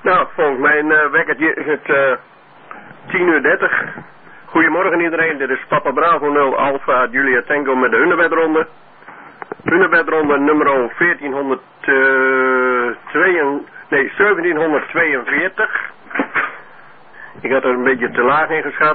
Nou, volgens mijn wekkertje is het 10:30. Goedemorgen iedereen, dit is Papa Bravo 0 Alpha Julia Tango met de Hunebedronde. Hunebedronde nummer 1742. Ik had er een beetje te laag in geschat.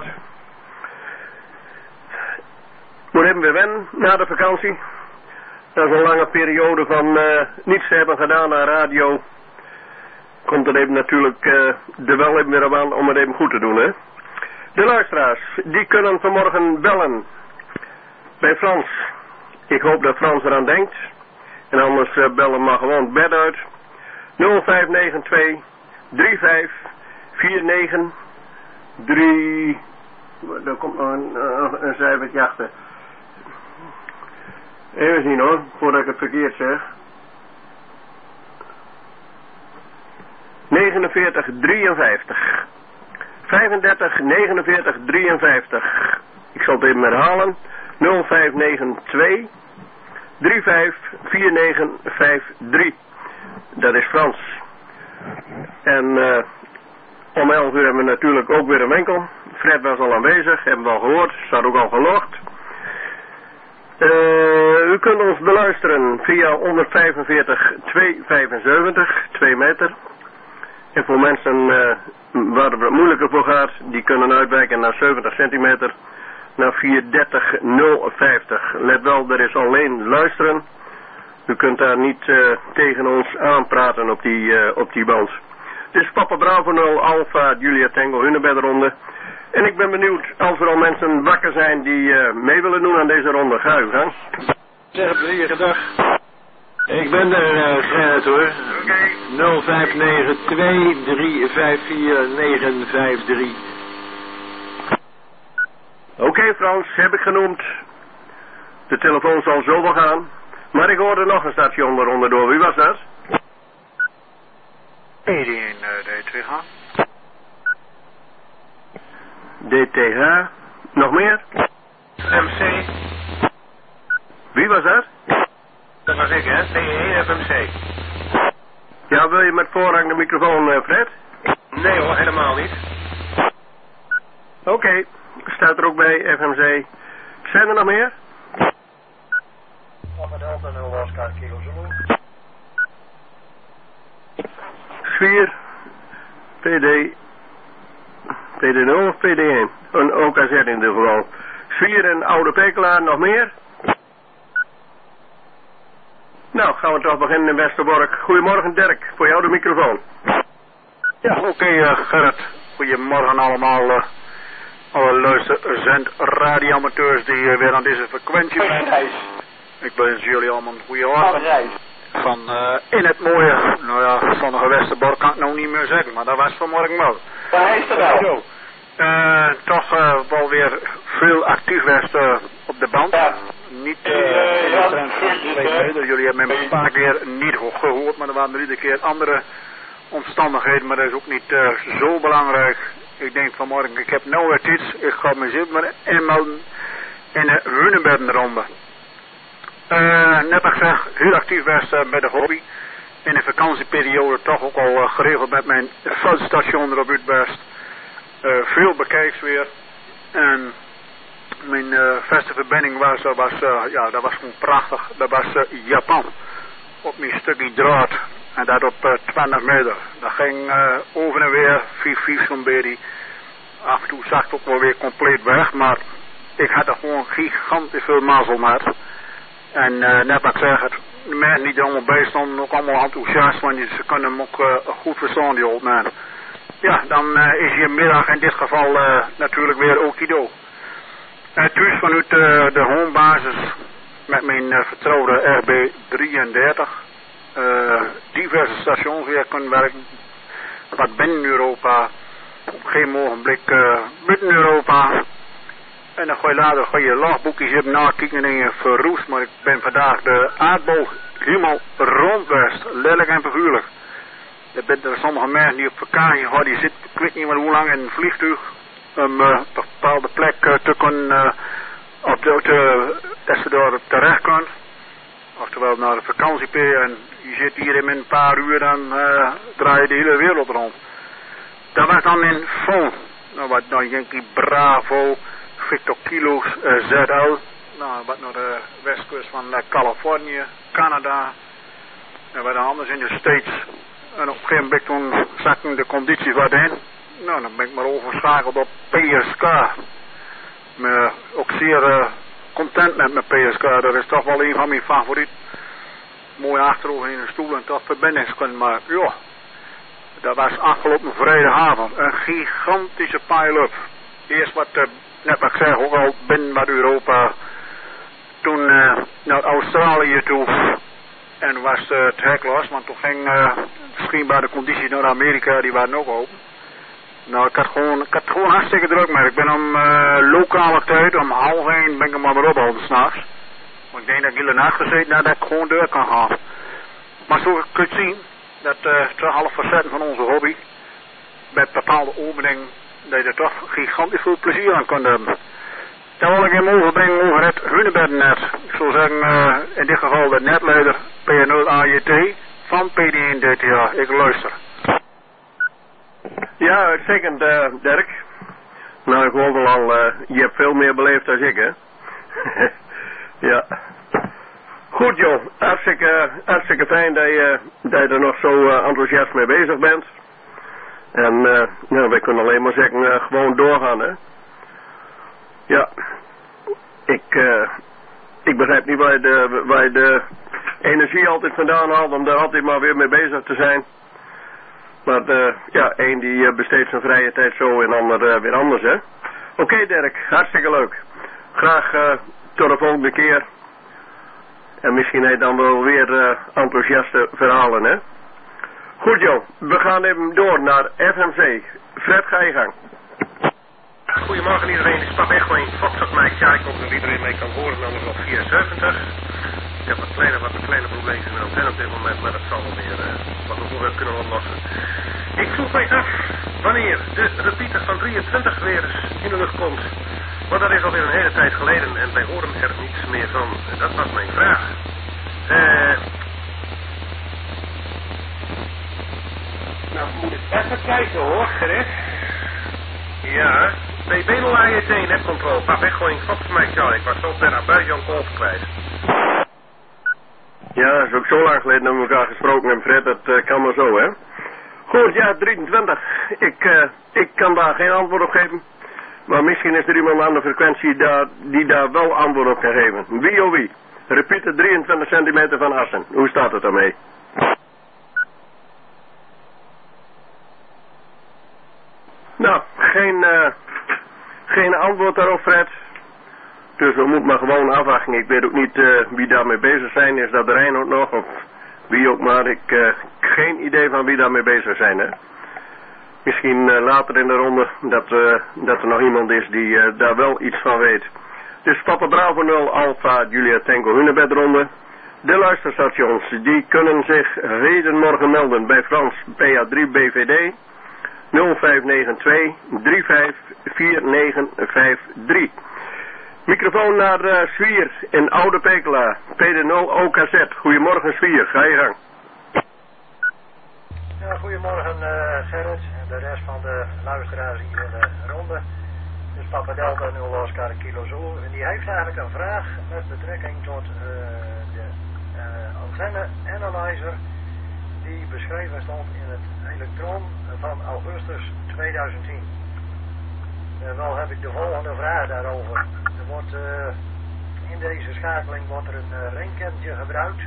Moet even weer wennen na de vakantie. Dat is een lange periode van niets te hebben gedaan aan radio. Komt er even natuurlijk er wel even weer aan om het even goed te doen, hè. De luisteraars, die kunnen vanmorgen bellen bij Frans. Ik hoop dat Frans eraan denkt. En anders bellen maar gewoon bed uit. 0592 3549 3... Er komt nog een cijfertje achter. Even zien hoor, voordat ik het verkeerd zeg. 49 53 35 49 53. Ik zal het even herhalen. 0592 354953. Dat is Frans. En om 11 uur hebben we natuurlijk ook weer een winkel. Fred was al aanwezig, hebben we al gehoord, staat ook al gelogd. U kunt ons beluisteren via 145 275, 2 meter. En voor mensen waar het moeilijker voor gaat, die kunnen uitwijken naar 70 centimeter, naar 430 050. Let wel, er is alleen luisteren. U kunt daar niet tegen ons aanpraten op die band. Dit is Papa Bravo 0 Alpha Julia Tango Hunebedronde. En ik ben benieuwd als er al mensen wakker zijn die mee willen doen aan deze ronde. Ga u gang. Zeg, goeiedag. Ik ben er, Gerrit hoor. Oké. 0592 Oké, Frans, heb ik genoemd. De telefoon zal zo wel gaan. Maar ik hoorde nog een station eronder door. Wie was dat? PD1 DTH. DTH. Nog meer? MC. Wie was dat? Dat was ik, hè? CE FMC. Ja, wil je met voorrang de microfoon, Fred? Nee hoor, helemaal niet. Oké. Staat er ook bij FMC. Zijn er nog meer? Delta 0 Oscar Kilo Zulu. 4. PD0 of PD1? Een OKZ in ieder geval. 4 en Oude Pekelaar, nog meer? Nou, gaan we toch beginnen in Westerbork. Goedemorgen Dirk, voor jou de microfoon. Ja, oké, Gerrit. Goedemorgen allemaal. Alle luisterzend radioamateurs die weer aan deze frequentie zijn. Ik wens jullie allemaal een goede avond. Van in het mooie, nou ja, zonnige Westerbork kan ik nou niet meer zeggen, maar dat was vanmorgen wel. Waar is er wel? Toch wel weer veel actief was op de band. Ja. Niet in de trend van 2 meter. Jullie hebben me een paar keer niet gehoord, maar er waren er iedere keer andere omstandigheden, maar dat is ook niet zo belangrijk. Ik denk vanmorgen, ik heb nou weer iets, ik ga mezelf maar inmelden in de Hunebedronde. Net als ik zeg, heel actief was bij de hobby. In de vakantieperiode toch ook al geregeld met mijn veldstation erop uitbest. Veel bekijks weer. En mijn beste verbinding was dat was gewoon prachtig. Dat was Japan. Op mijn stukje draad. En dat op 20 meter. Dat ging over en weer, 4 zo'n beetje. Af en toe zag het ook wel weer compleet weg. Maar ik had er gewoon gigantisch veel mazzel met. En net wat ik zeg, de mensen die er allemaal bij stonden ook allemaal enthousiast, want ze kunnen hem ook goed verstaan, die old man. Ja, dan is je middag in dit geval natuurlijk weer okido. Thuis vanuit de homebasis met mijn vertrouwde RB33. Diverse stations weer kunnen werken. Wat binnen Europa, op geen ogenblik buiten Europa. En dan ga je later je logboekjes even nakijken en je verroest. Maar ik ben vandaag de aardbol helemaal rondwest. Letterlijk en figuurlijk. Er zijn sommige mensen die op vakantie gaan. Die zitten, ik weet niet meer hoe lang in een vliegtuig. Om op een bepaalde plek te kunnen. Dat ze daar terecht kunnen. Oftewel naar de vakantiepeer en je zit hier in een paar uur, dan draai je de hele wereld rond. Dat was dan in Fon. Nou, wat dan Yankee Bravo, Victor Kilo ZL. Nou, wat naar de westkust van Californië, Canada. En wat anders in de States. En op een gegeven moment toen zakten de condities wat in. Nou, dan ben ik maar overschakeld op PSK. Maar ook zeer content met mijn PSK. Dat is toch wel een van mijn favorieten. Mooi achterover in de stoel en toch verbindingskund. Maar ja, dat was afgelopen vrijdagavond. Een gigantische pile-up. Eerst wat, net wat ik zeg, ook al binnen wat Europa. Toen naar Australië toe. En was het hek los, want toen ging schijnbaar de conditie naar Amerika, die waren ook open. Nou, ik had gewoon hartstikke druk, maar ik ben om lokale tijd, om 12:30 ben ik maar weer opgehouden s'nachts. Want ik denk dat ik hele nacht gezeten nadat ik gewoon deur kan gaan. Maar zo kun je zien, dat toch alle facetten van onze hobby, met bepaalde openingen, dat je er toch gigantisch veel plezier aan kunt hebben. Dan wil ik hem overbrengen over het hunebeddennet. Ik zou zeggen, in dit geval de netleider P0 AJT van PD1 DTA. Ik luister. Ja, uitstekend, Dirk. Nou, ik hoor wel al, je hebt veel meer beleefd dan ik, hè? Ja. Goed, joh. Hartstikke fijn dat je er nog zo enthousiast mee bezig bent. En, nou, wij kunnen alleen maar zeggen, gewoon doorgaan, hè? Ja, ik begrijp niet waar je de energie altijd vandaan haalt om daar altijd maar weer mee bezig te zijn. Maar ja, één die besteedt zijn vrije tijd zo en ander weer anders, hè. Oké, Dirk, hartstikke leuk. Graag tot de volgende keer. En misschien heb je dan wel weer enthousiaste verhalen, hè. Goed, joh, we gaan even door naar FMC. Fred, ga je gang. Goedemorgen iedereen, ik stap echt wel in Foxtrot Mike. Ja, ik hoop dat iedereen mij kan horen, dan nog 74. Ik heb wat kleine probleempjes met antenne op dit moment, maar dat zal wel weer wat we voor kunnen oplossen. Ik vroeg mij af wanneer de repeater van 23 weer eens in de lucht komt. Want dat is alweer een hele tijd geleden en wij horen er niets meer van. Dat was mijn vraag. Nou, moet ik even kijken hoor, Gerrit. Ja, B0 AJT netcontrole, pap weggooien, Fox Mike Charlie. Ik was zo per buiten Kolf kwijt. Ja, dat is ook zo lang geleden dat we elkaar gesproken hebben, Fred. Dat kan maar zo, hè. Goed, ja, 23. Ik kan daar geen antwoord op geven. Maar misschien is er iemand aan de frequentie die daar wel antwoord op kan geven. Wie of wie? Repeater 23 centimeter van Assen. Hoe staat het daarmee? Nou, geen antwoord daarop, Fred. Dus we moeten maar gewoon afwachten. Ik weet ook niet wie daarmee bezig zijn. Is dat de Reinoud nog of wie ook maar. Ik geen idee van wie daarmee bezig zijn, hè. Misschien later in de ronde dat er nog iemand is die daar wel iets van weet. Dus Papa Bravo 0 Alpha Julia Tango Hunebedronde. De luisterstations die kunnen zich heden morgen melden bij Frans PA3 BVD 0592 354953. Microfoon naar Zwier in Oude Pekela, PD0 OKZ. Goedemorgen Zwier, ga je gang. Ja, goedemorgen Gerrit en de rest van de luisteraars hier in de ronde. Dus Papa Delta 0 Oscar Kilo Zo. En die heeft eigenlijk een vraag met betrekking tot de antenne analyzer die beschreven stond in het elektron van augustus 2010. Wel heb ik de volgende vraag daarover. Er wordt in deze schakeling wordt er een ringkentje gebruikt.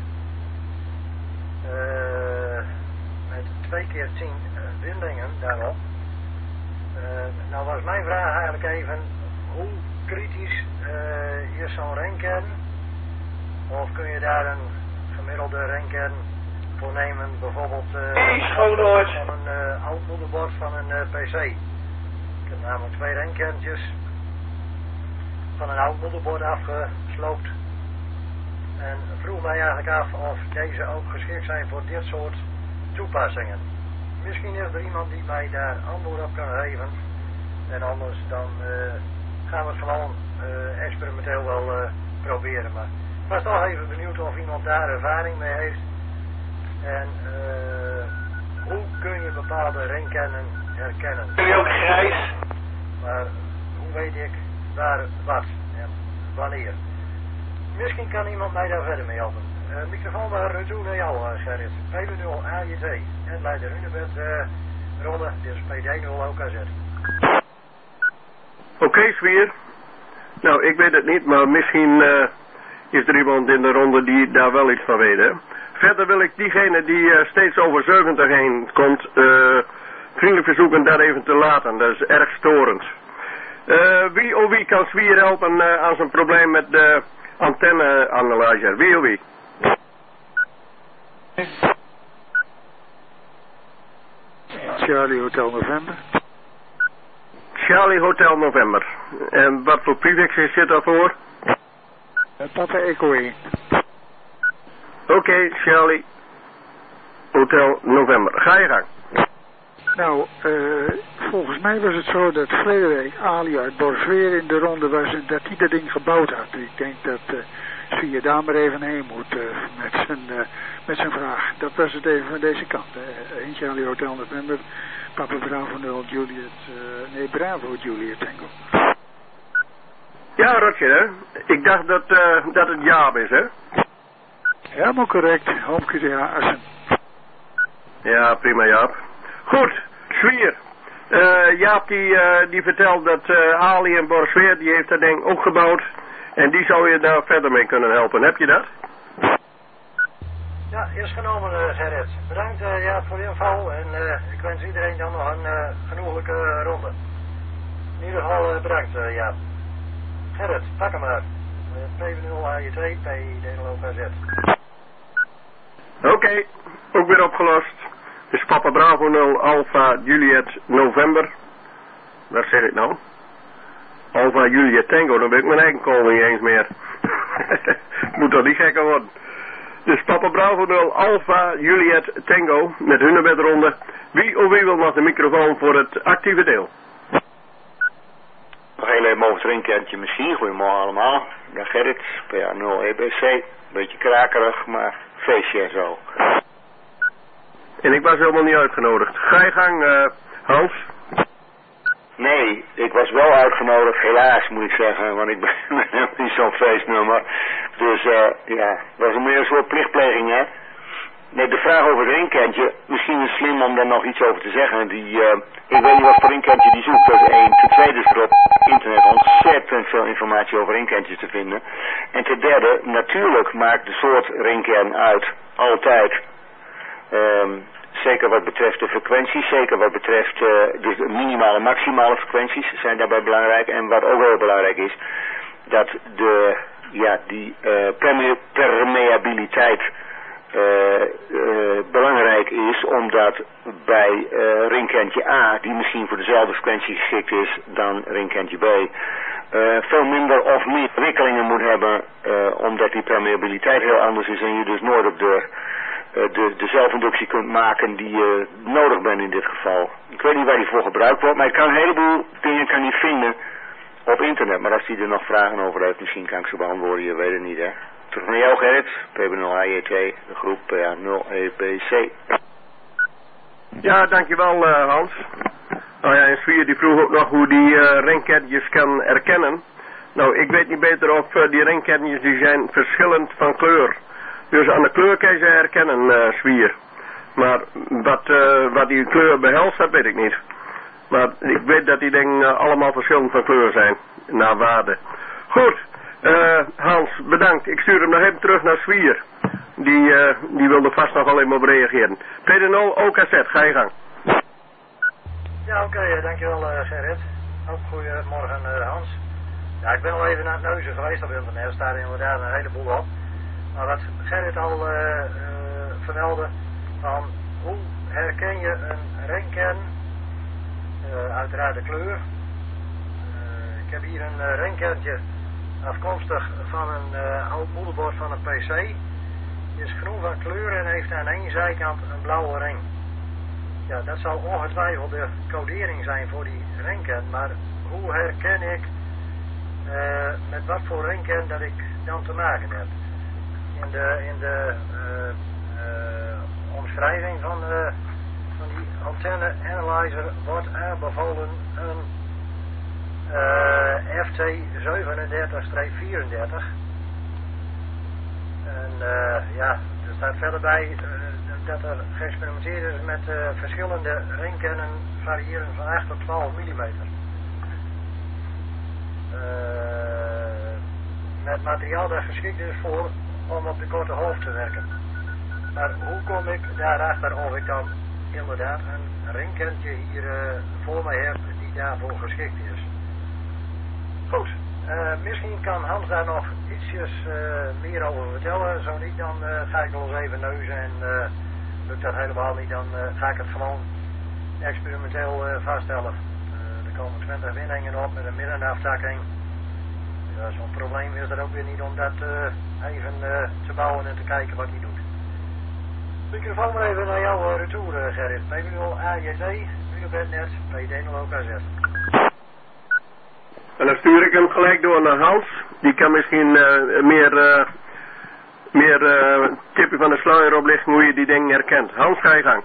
Met 2 keer 10 windingen daarop. Nou was mijn vraag eigenlijk even, hoe kritisch is zo'n renkern? Of kun je daar een gemiddelde renkern voor nemen, bijvoorbeeld van een oud moederbord van een PC? Ik heb namelijk 2 renkerntjes van een oud moederbord afgesloopt. En vroeg mij eigenlijk af of deze ook geschikt zijn voor dit soort toepassingen. Misschien is er iemand die mij daar antwoord op kan geven. En anders dan gaan we het gewoon experimenteel wel proberen. Maar was toch even benieuwd of iemand daar ervaring mee heeft. En hoe kun je bepaalde renkennen herkennen? Ben je ook grijs? Maar hoe weet ik waar wat en wanneer? Misschien kan iemand mij daar verder mee helpen. Microfoon maar retour naar jou, Gerrit. PB0 AJT en leider Hunebed ronde, dit is PD0 OKZ. Oké, Zwier. Nou, ik weet het niet, maar misschien is er iemand in de ronde die daar wel iets van weet, hè? Verder wil ik diegene die steeds over 70 heen komt, vriendelijk verzoeken daar even te laten. Dat is erg storend. Wie kan Zwier helpen aan zijn probleem met de antenne-analyzer? Wie? Charlie Hotel November. Charlie Hotel November. En wat voor prefix zit daarvoor? Papa Echo 1. Oké, Charlie Hotel November. Ga je gang. Nou, volgens mij was het zo dat verleden week Ali uit Borsweer in de ronde was en dat hij dat ding gebouwd had. Ik denk dat Zwier daar maar even heen moet met zijn vraag. Dat was het even van deze kant. Eentje Charlie Hotel November, Papa Bravo 0 Juliet, Bravo Juliet Tango. Ja, Roger, hè? Ik dacht dat het Jaap is, hè? Helemaal correct, Homke Assen. Ja, prima Jaap. Goed, Zwier. Jaap die vertelt dat Ali en Borsweer, die heeft dat ding ook gebouwd. En die zou je daar verder mee kunnen helpen. Heb je dat? Ja, eerst genomen Gerrit. Bedankt Jaap voor de info en ik wens iedereen dan nog een genoeglijke ronde. In ieder geval bedankt Jaap. Gerrit, pak hem maar. PV0 AJ2, PD0 OKZ. Oké, ook weer opgelost. Dus Papa Bravo 0 Alpha Juliet November. Wat zeg ik nou? Alpha Juliet Tango, dan ben ik mijn eigen call niet eens meer. Moet toch niet gekker worden. Dus Papa Bravo 0 Alpha Juliet Tango met Hunebedronde. Wie wil nog de microfoon voor het actieve deel? Nog heel even over het ringkentje misschien. Goedemorgen allemaal. Dag Gerrit, PA0 EBC. Beetje krakerig, maar feestje en zo. En ik was helemaal niet uitgenodigd. Ga je gang, Hans. Nee, ik was wel uitgenodigd, helaas moet ik zeggen, want ik ben helemaal niet zo'n feestnummer. Dus ja, dat was meer een soort plichtpleging, hè. Nee, de vraag over het ringkentje, misschien is het slim om daar nog iets over te zeggen. Ik weet niet wat voor ringkentje die zoekt, dat is één. Ten tweede is er op internet ontzettend veel informatie over ringkentjes te vinden. En ten derde, natuurlijk maakt de soort ringkern uit, altijd. Zeker wat betreft de frequenties, zeker wat betreft dus de minimale en maximale frequenties zijn daarbij belangrijk. En wat ook heel belangrijk is, dat die permeabiliteit belangrijk is, omdat bij ringkentje A, die misschien voor dezelfde frequentie geschikt is dan ringkentje B, veel minder of meer wikkelingen moet hebben, omdat die permeabiliteit heel anders is en je dus nooit op de zelfinductie kunt maken die je nodig bent in dit geval. Ik weet niet waar die voor gebruikt wordt, maar ik kan een heleboel dingen vinden op internet. Maar als die er nog vragen over heeft, misschien kan ik ze beantwoorden, je weet het niet, hè. Terug naar jou, Gerrit, PB0AJ2, de groep PA0EBC. Ja, dankjewel Hans. Nou ja, en Zwier die vroeg ook nog hoe die ringkentjes kan herkennen. Nou, ik weet niet beter of die ringkentjes die zijn verschillend van kleur. Dus aan de kleur kan je ze herkennen, Zwier. Maar wat die kleur behelst, dat weet ik niet. Maar ik weet dat die dingen allemaal verschillend van kleur zijn, naar waarde. Goed, Hans, bedankt. Ik stuur hem nog even terug naar Zwier. Die wilde vast nog wel even op reageren. PD0 OKZ, ga je gang. Ja, oké, dankjewel Gerrit. Ook goedemorgen Hans. Ja, ik ben al even naar het neuzen geweest op internet. Er staat inderdaad een heleboel op. Maar wat Gerrit al vermeldde, van hoe herken je een ringkern, uiteraard de kleur. Ik heb hier een ringkerntje afkomstig van een oud moederbord van een PC. Die is groen van kleur en heeft aan één zijkant een blauwe ring. Ja, dat zal ongetwijfeld de codering zijn voor die ringkern, maar hoe herken ik met wat voor ringkern dat ik dan te maken heb? in de omschrijving van die antenne analyzer wordt aanbevolen een FT 37-34. En ja, er staat verder bij dat er geëxperimenteerd is met verschillende ringkennen variërend van 8 tot 12 mm. Met materiaal dat geschikt is voor om op de korte golf te werken. Maar hoe kom ik daarachter of ik dan inderdaad een ringkentje hier voor mij heb die daarvoor geschikt is? Goed, misschien kan Hans daar nog ietsjes meer over vertellen. Zo niet, dan ga ik wel eens even neuzen en lukt dat helemaal niet, dan ga ik het gewoon experimenteel vaststellen. Er komen 20 winningen op met een middenaftakking. Ja, zo'n probleem is er ook weer niet om dat even te bouwen en te kijken wat hij doet. Microfoon maar even naar jouw retour, Gerrit. PWO AJT, u bent net, PD ook AZ. En dan stuur ik hem gelijk door naar Hans. Die kan misschien meer tipje van de sluier oplichten hoe je die dingen herkent. Hans, ga je gang.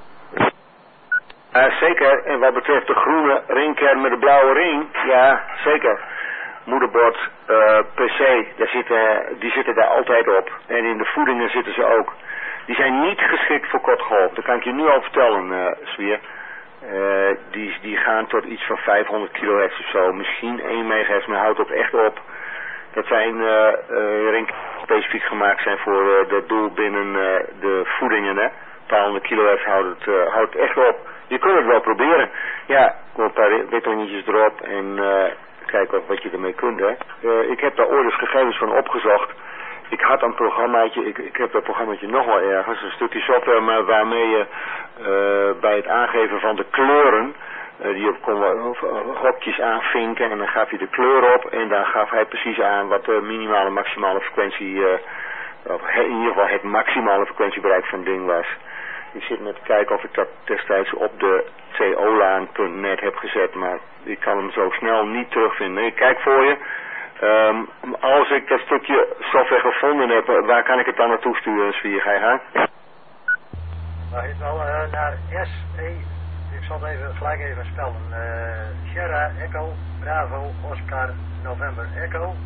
Zeker, en wat betreft de groene ringkern met de blauwe ring, ja, zeker. Moederbord, PC, die zitten daar altijd op. En in de voedingen zitten ze ook. Die zijn niet geschikt voor kortgolf, dat kan ik je nu al vertellen, Zwier. Die gaan tot iets van 500 kHz of zo, misschien 1 MHz, maar houdt ook echt op. Dat zijn ringkernen die specifiek gemaakt zijn voor dat doel binnen de voedingen, hè. Een paar 100 kHz houdt echt op. Je kunt het wel proberen. Ja, een paar wikkelingetjes erop en kijken wat je ermee kunt, hè. Ik heb daar ooit eens gegevens van opgezocht. Ik had een programmaatje, ik heb dat programmaatje nog wel ergens, een stukje software, maar waarmee je bij het aangeven van de kleuren, die kon hokjes aanvinken en dan gaf je de kleur op en dan gaf hij precies aan wat de minimale maximale frequentie, of in ieder geval het maximale frequentiebereik van het ding was. Ik zit net te kijken of ik dat destijds op de colaan.net heb gezet, maar ik kan hem zo snel niet terugvinden. Ik kijk voor je. Als ik dat stukje software gevonden heb, waar kan ik het dan naartoe sturen, Zwier? Ga je gaan? Maar het wel naar SE, ik zal het gelijk even spellen. Sierra Echo Bravo Oscar November Echo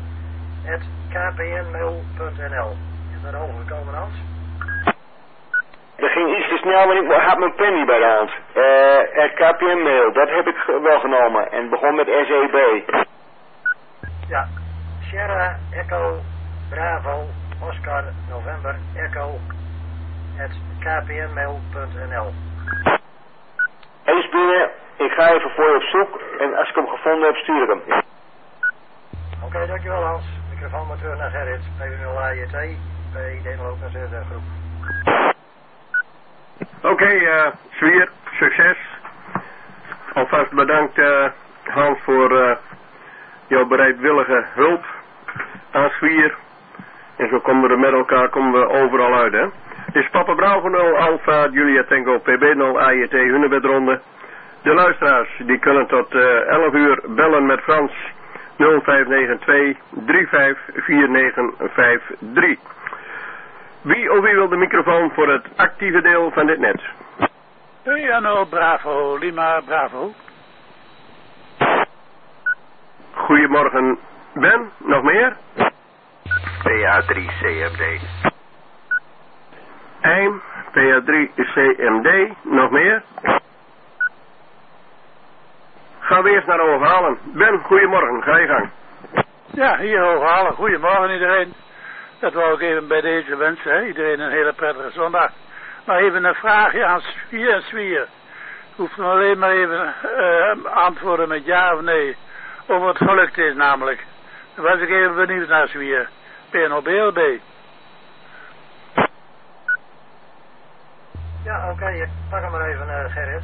@kpnmail.nl. Is dat overgekomen, Hans? Dat ging iets te snel, maar ik had mijn pen niet bij de hand. KPN-mail, dat heb ik wel genomen en begon met SEB. Ja, Sierra Echo Bravo Oscar November Echo @kpnmail.nl. Hij is binnen, ik ga even voor je op zoek en als ik hem gevonden heb stuur ik hem. Oké, dankjewel Hans. Microfoon maar terug naar Gerrit, PWO AJT, bij Denelo groep. Oké, Zwier, succes. Alvast bedankt Hans voor jouw bereidwillige hulp aan Zwier. En zo komen we met elkaar overal uit, hè. Dit is Papa Bravo 0, Alpha, Julia Tango, PB 0, AJT, Hunebedronde. De luisteraars, die kunnen tot 11 uur bellen met Frans 0592 354953. Wie wil de microfoon voor het actieve deel van dit net? PNO Bravo, Lima Bravo. Goedemorgen, Ben. Nog meer? PA3CMD. Eim, PA3CMD. Nog meer? Gaan we eerst naar Hooghalen. Ben, goedemorgen. Ga je gang. Ja, hier Hooghalen. Goedemorgen iedereen. Dat wou ik even bij deze wensen, hè. Iedereen een hele prettige zondag. Maar even een vraagje aan Zwier en Zwier. Hoeft me alleen maar even antwoorden met ja of nee. Of het gelukt is namelijk. Dan was ik even benieuwd naar Zwier. PNO BLB. Ja, oké, ik pak hem maar even, Gerrit.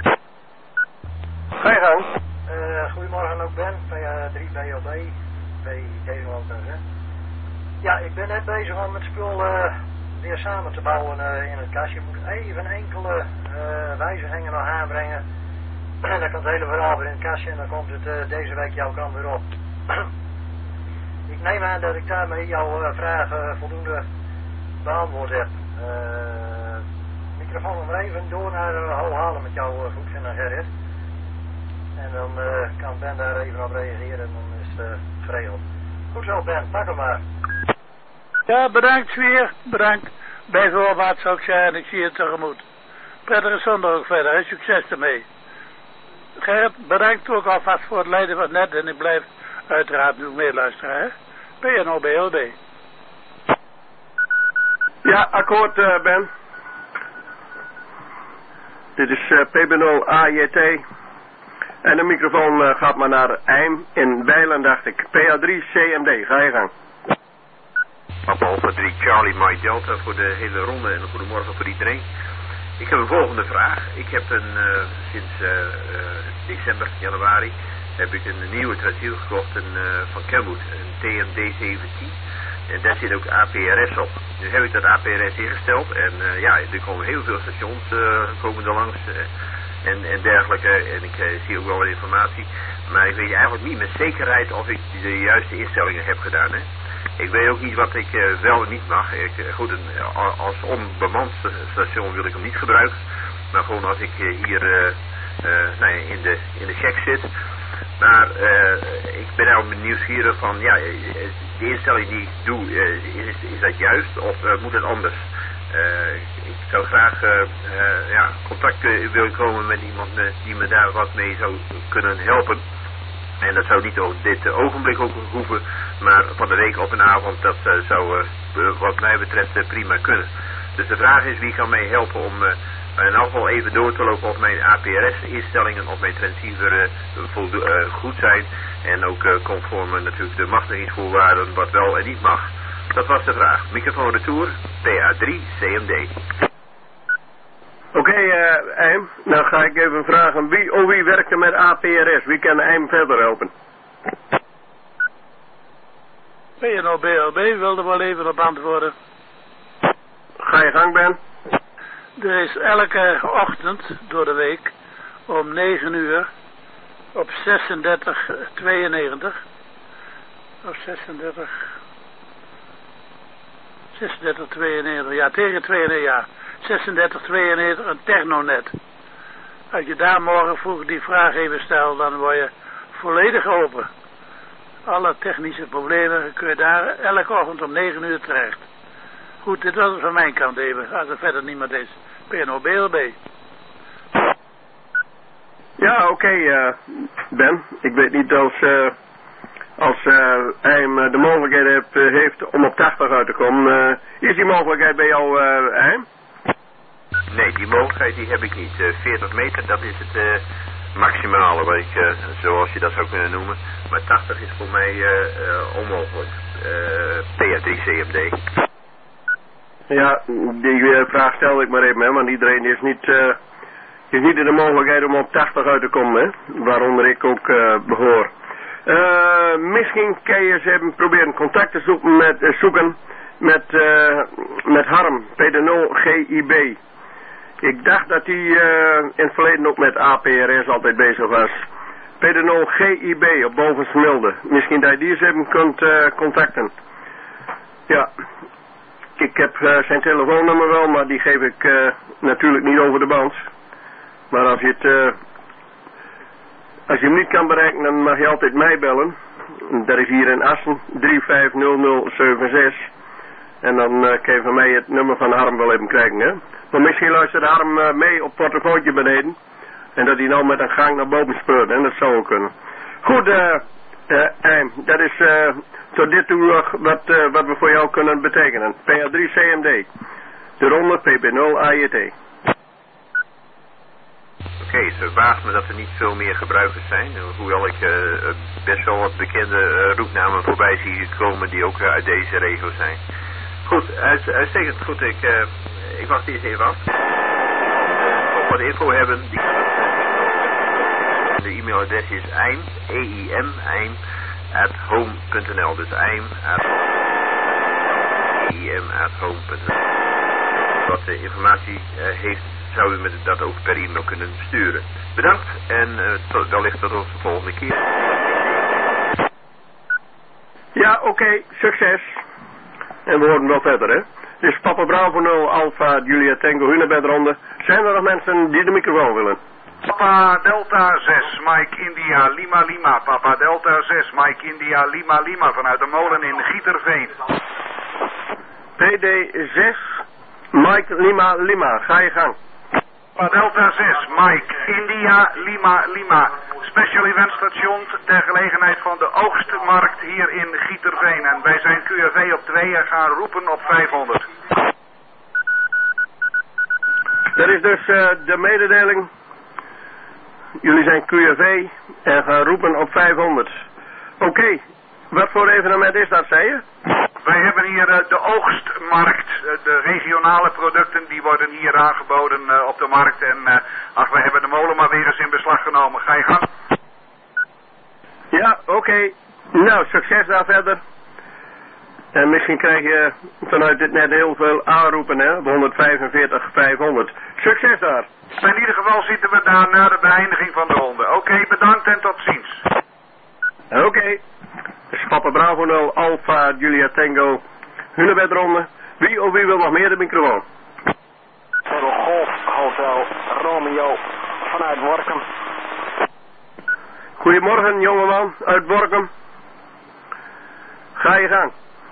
Ga je gang. Goedemorgen ook Ben, PA3 BLB, bij Denelo hè. Ja, ik ben net bezig om het spul weer samen te bouwen in het kastje. Je moet even enkele wijzigingen nog aanbrengen. En dan kan het hele verhaal weer in het kastje en dan komt het deze week jouw kant weer op. Ik neem aan dat ik daarmee jouw vraag voldoende beantwoord hebt. Microfoon nog even door naar halen met jouw voet en naar Gerrit. En dan kan Ben daar even op reageren en dan is het geregeld. Goed zo Ben, pak hem maar. Ja, bedankt weer. Bedankt. Blijf voorwaarts zou ik zeggen, ik zie je tegemoet. Prettige zondag ook verder, hè? Succes ermee. Gerrit, bedankt ook alvast voor het leiden van net en ik blijf uiteraard nu meeluisteren, hè? PNO BLB. Ja, akkoord Ben. Dit is PBNO AJT. En de microfoon gaat maar naar Eim in Bijlen, dacht ik. PA3 CMD, ga je gang. Papa 3 Charlie Mike Delta voor de hele ronde en goedemorgen voor iedereen. Ik heb een volgende vraag. Ik heb sinds december, januari, heb ik een nieuwe transceiver gekocht van Kenwood, een TMD17. En daar zit ook APRS op. Nu heb ik dat APRS ingesteld en er komen heel veel stations komen er langs en dergelijke. En ik zie ook wel wat informatie. Maar ik weet eigenlijk niet met zekerheid of ik de juiste instellingen heb gedaan. Hè. Ik weet ook niet wat ik wel en niet mag. Als onbemand station wil ik hem niet gebruiken. Maar gewoon als ik hier in de check zit. Maar ik ben nou nieuwsgierig van, de instelling die ik doe, is dat juist of moet het anders? Ik zou graag contact willen komen met iemand die me daar wat mee zou kunnen helpen. En dat zou niet op dit ogenblik ook hoeven, maar van de week op een avond, dat zou wat mij betreft prima kunnen. Dus de vraag is, wie kan mij helpen om in elk geval even door te lopen of mijn APRS-instellingen of mijn transceiver goed zijn. En ook conform natuurlijk de machtigingsvoorwaarden wat wel en niet mag. Dat was de vraag. Microfoon retour, PA3 CMD. Oké, Eim, nou ga ik even vragen, wie werkt er met APRS? Wie kan Eim verder helpen? PNO BLB wilde wel even op antwoorden. Ga je gang, Ben. Er is elke ochtend door de week om 9 uur op 3692 of 3692, ja tegen 92, ja 3692 een Technonet. Als je daar morgen vroeg die vraag even stelt, dan word je volledig open. Alle technische problemen kun je daar elke ochtend om 9 uur terecht. Goed, dit was het van mijn kant even, als er verder niemand is. PNO BLB. Ja, oké, Ben. Ik weet niet als hij de mogelijkheid heeft om op 80 uit te komen. Is die mogelijkheid bij jou, Eim? Nee, die mogelijkheid die heb ik niet. 40 meter, dat is het maximale, wat ik, zoals je dat zou kunnen noemen. Maar 80 is voor mij onmogelijk. PA3 CMD. Ja, die vraag stel ik maar even, hè, want iedereen is niet in de mogelijkheid om op 80 uit te komen, hè, waaronder ik ook behoor. Misschien kan je eens even proberen contact te zoeken met Harm, PD0 GIB. Ik dacht dat hij in het verleden ook met APRS altijd bezig was. PD0 GIB op Bovensmilde. Misschien dat je die eens even kunt contacten. Ja. Ik heb zijn telefoonnummer wel, maar die geef ik natuurlijk niet over de band. Maar als je hem niet kan bereiken, dan mag je altijd mij bellen. Dat is hier in Assen, 350076. En dan kan je van mij het nummer van Harm wel even krijgen, hè. Maar misschien luistert Harm mee op portefeuille beneden. En dat hij nou met een gang naar boven speurt, hè. Dat zou ook kunnen. Goed, dat is tot dit toe wat we voor jou kunnen betekenen. PA3 CMD. De ronde PP0 AJT. Oké, het verbaast me dat er niet veel meer gebruikers zijn. Hoewel ik best wel wat bekende roepnamen voorbij zie komen die ook uit deze regio zijn. Goed, uitstekend. Goed, ik wacht eerst even af. Of wat info hebben, die de e-mailadres is eim@home.nl. Dus eim@home.nl. Wat de informatie heeft, zou u me dat ook per e-mail kunnen sturen. Bedankt en wellicht tot onze volgende keer. Ja, oké, succes. En we horen wel verder, hè. Dit is Papa Bravo 0 Alpha Julia Tango Hunebedronde. Zijn er nog mensen die de microfoon willen? Papa Delta 6, Mike India Lima Lima. Papa Delta 6, Mike India Lima Lima vanuit de molen in Gieterveen. PD 6, Mike Lima Lima. Ga je gang. Papa Delta 6, Mike India Lima Lima. Special event station ter gelegenheid van de oogstmarkt hier in Gieterveen. En wij zijn QRV op 2 en gaan roepen op 500. Dat is dus de mededeling. Jullie zijn QRV en gaan roepen op 500. Oké, wat voor evenement is dat, zei je? Wij hebben hier de oogstmarkt. De regionale producten die worden hier aangeboden op de markt. En wij hebben de molen maar weer eens in beslag genomen. Ga je gang. Ja, oké. Nou, succes daar verder. En misschien krijg je vanuit dit net heel veel aanroepen, hè, op 145 500. Succes daar. In ieder geval zitten we daar na de beëindiging van de ronde. Oké, bedankt en tot ziens. Oké. Dus Papa Bravo 0 Alpha Julia Tango Hunebedronde. Wie of wie wil nog meer de microfoon? Golf Hotel Romeo vanuit Workum. Goedemorgen jongeman uit Workum. Ga je gang.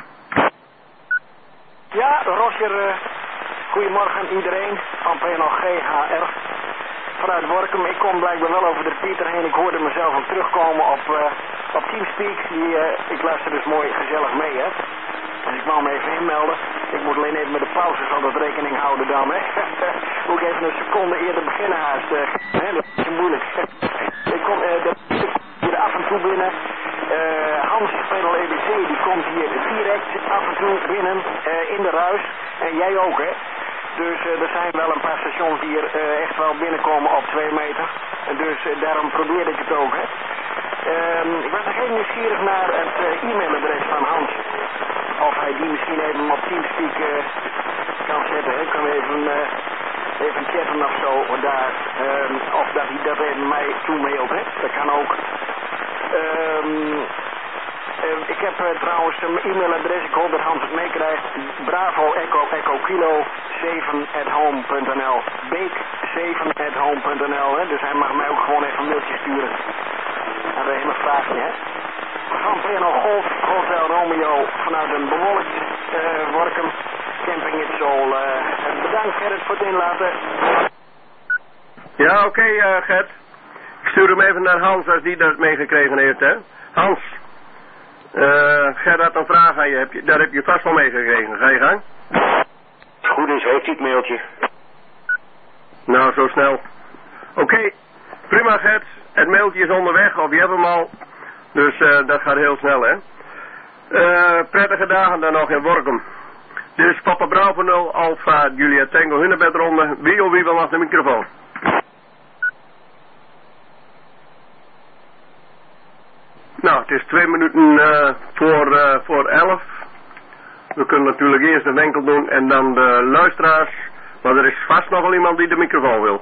Ja, Roger, goedemorgen iedereen van PNL-GHR vanuit Workum. Ik kom blijkbaar wel over de Pieter heen. Ik hoorde mezelf al terugkomen op Teamspeak. Ik luister dus mooi gezellig mee, hè. Dus ik wou me even inmelden. Ik moet alleen even met de pauzes altijd rekening houden dan, hè. Moet ik even een seconde eerder beginnen haast. Hè, dat is moeilijk. Ik kom hier af en toe binnen. Hans Pedal EBC die komt hier direct af en toe binnen in de ruis. En jij ook, hè. Dus er zijn wel een paar stations die er echt wel binnenkomen op 2 meter. Dus daarom probeer ik het ook, hè. Ik was nog even nieuwsgierig naar het e-mailadres van Hans. Of hij die misschien even op Teamspeak kan zetten. Ik kan even chatten of zo daar. Of dat hij dat even mij toemailt, hè. Dat kan ook. Ik heb trouwens een e-mailadres, ik hoop dat Hans het meekrijgt. Bravo Echo Echo Kilo 7@home.nl. Beek 7@home.nl, hè. Dus hij mag mij ook gewoon even een mailtje sturen. Dat is een vraagje, hè. Van PNL Golf Hotel Romeo vanuit een bewolkt Workum Camping Itzol. Bedankt Gerrit voor het inlaten. Ja, oké, Gert. Ik stuur hem even naar Hans als die dat meegekregen heeft, hè. Hans. Gert had een vraag aan je. Daar heb je vast wel meegekregen. Ga je gang? Als het goed is, heeft hij het mailtje. Nou, zo snel. Oké, prima Gert. Het mailtje is onderweg, of je hebt hem al. Dus dat gaat heel snel, hè. Prettige dagen dan nog in Workum. Dit is Papa Bravo 0 Alpha Julia Tango Hunebedronde. Wie of wie wil nog de microfoon? Nou, het is 2 minuten voor 11. We kunnen natuurlijk eerst de winkel doen en dan de luisteraars. Maar er is vast nog wel iemand die de microfoon wil.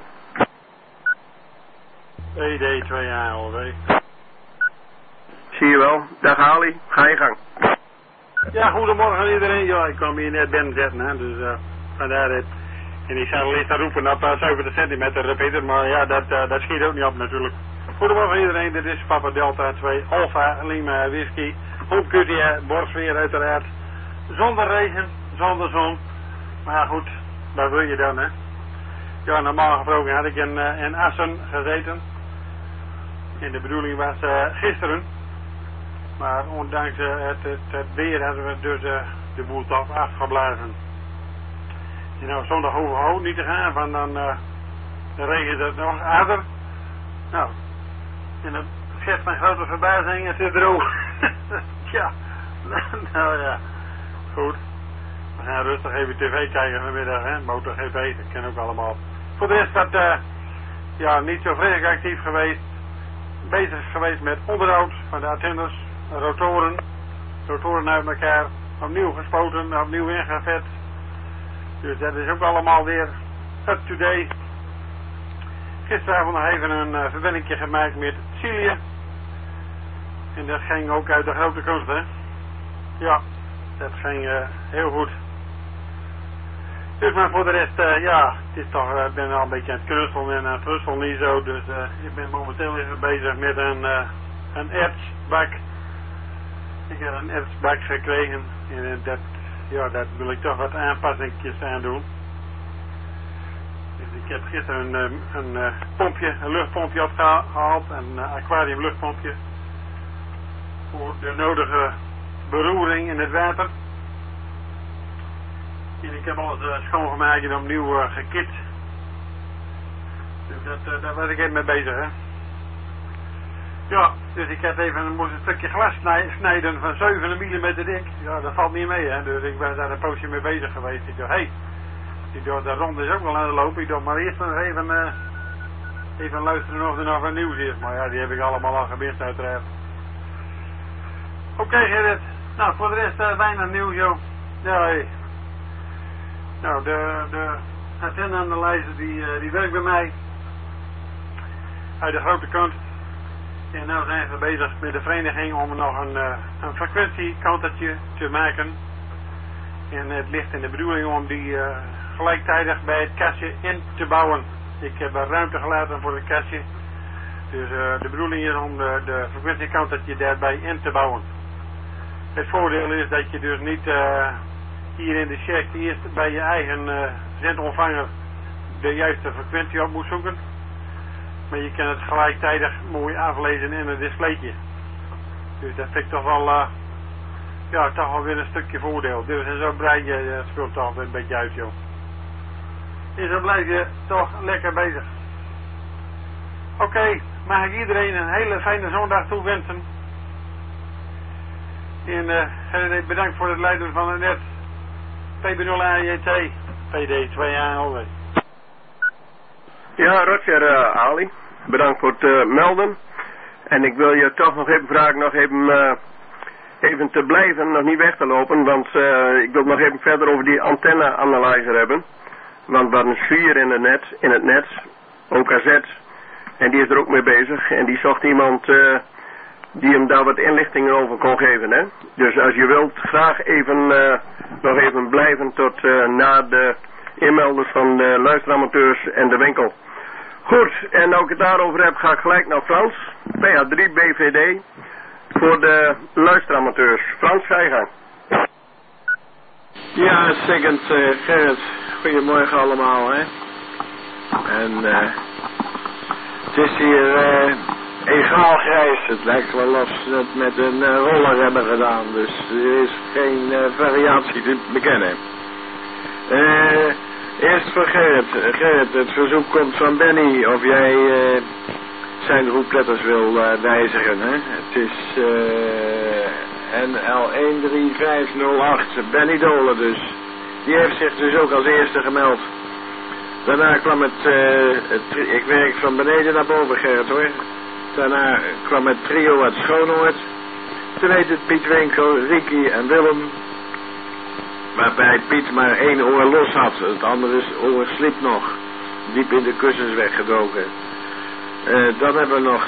ED2ALW. Zie je wel. Dag Ali, ga je gang. Ja, goedemorgen iedereen. Ja, ik kwam hier net binnen zetten, hè. Dus vandaar het. En ik zou al eens roepen op 70 centimeter, Peter. Maar ja, dat schiet ook niet op natuurlijk. Goedemorgen iedereen, dit is Papa Delta 2 Alpha Lima Whisky. Op QTR, borstweer uiteraard. Zonder regen, zonder zon. Maar goed, wat wil je dan, hè? Ja, normaal gesproken had ik in Assen gezeten. En de bedoeling was gisteren. Maar ondanks het weer hadden we dus de boel toch afgeblazen. En nou, zondag hoeven we ook niet te gaan, want dan regent het nog harder. Nou, en dat geeft mijn grote verbazing, het is droog. Ja, nou ja, goed. We gaan rustig even tv kijken vanmiddag, hè, MotoGP, dat ken ook allemaal. Voor de rest dat, ja, niet zo vreselijk actief geweest. Bezig geweest met onderhoud van de antenners, rotoren uit elkaar, opnieuw gespoten, opnieuw ingevet. Dus dat is ook allemaal weer up-to-date. Gisteravond nog even een verbindingje gemaakt met Chilië. En dat ging ook uit de grote kunst, hè. Ja, dat ging heel goed. Dus maar voor de rest, ja, het is toch, ik ben al een beetje aan het krusselen en aan het frusselen niet zo. Dus ik ben momenteel even bezig met een ertsbak. Ik heb een ertsbak gekregen en daar wil ik toch wat aanpassingjes aan doen. Dus ik heb gisteren een luchtpompje opgehaald, een aquarium luchtpompje. Voor de nodige beroering in het water. En ik heb alles schoongemaakt en opnieuw gekit. Dus daar was ik even mee bezig, hè. Ja, dus ik moest een stukje glas snijden van 7 mm dik. Ja, dat valt niet mee, hè. Dus ik ben daar een poosje mee bezig geweest. Ik dacht, de ronde is ook wel aan het lopen. Ik dacht, maar eerst nog even luisteren of er nog wat nieuws is. Maar ja, die heb ik allemaal al gemist, uiteraard. Oké, Gerrit. Nou, voor de rest weinig nieuws, joh. Ja, hey. Nou, de antennenanalyzer die werkt bij mij. Uit de grote kant. En nou zijn we bezig met de vereniging om nog een frequentiecountertje te maken. En het ligt in de bedoeling om die gelijktijdig bij het kastje in te bouwen. Ik heb er ruimte gelaten voor het kastje. Dus de bedoeling is om de frequentiecountertje daarbij in te bouwen. Het voordeel is dat je dus niet hier in de check eerst bij je eigen zendontvanger de juiste frequentie op moet zoeken. Maar je kan het gelijktijdig mooi aflezen in een displaytje. Dus dat vind ik toch wel, toch wel weer een stukje voordeel. Dus en zo blijf je, speelt toch een beetje uit, joh. En zo blijf je toch lekker bezig. Oké, mag ik iedereen een hele fijne zondag toewensen. En bedankt voor het leiden van het net. PB0AJT, PD2A. Ja, Roger, Ali. Bedankt voor het melden. En ik wil je toch nog even vragen, even te blijven, nog niet weg te lopen. Want ik wil nog even verder over die antenne-analyzer hebben. Want we hadden een sfeer in het net, OKZ. En die is er ook mee bezig. En die zocht iemand die hem daar wat inlichtingen over kon geven, hè. Dus als je wilt, graag even nog even blijven tot na de inmelders van de luisteramateurs en de winkel. Goed, en nou ik het daarover heb, ga ik gelijk naar Frans, PH3 BVD, voor de luisteramateurs. Frans, ga je gang. Ja, second Gerrit, goedemorgen allemaal, hè. En het is hier egaal grijs. Het lijkt wel of ze het met een roller hebben gedaan, dus er is geen variatie te bekennen. Eerst voor Gerrit. Gerrit, het verzoek komt van Benny of jij zijn roepletters wil wijzigen. Hè? Het is NL13508, Benny Dolen dus. Die heeft zich dus ook als eerste gemeld. Daarna kwam ik werk van beneden naar boven, Gerrit, hoor. Daarna kwam het trio uit Schoonoord. Toen heet het Piet Winkel, Ricky en Willem. Waarbij Piet maar 1 oor los had. Het andere oor sliep nog. Diep in de kussens weggedoken. Dan hebben we nog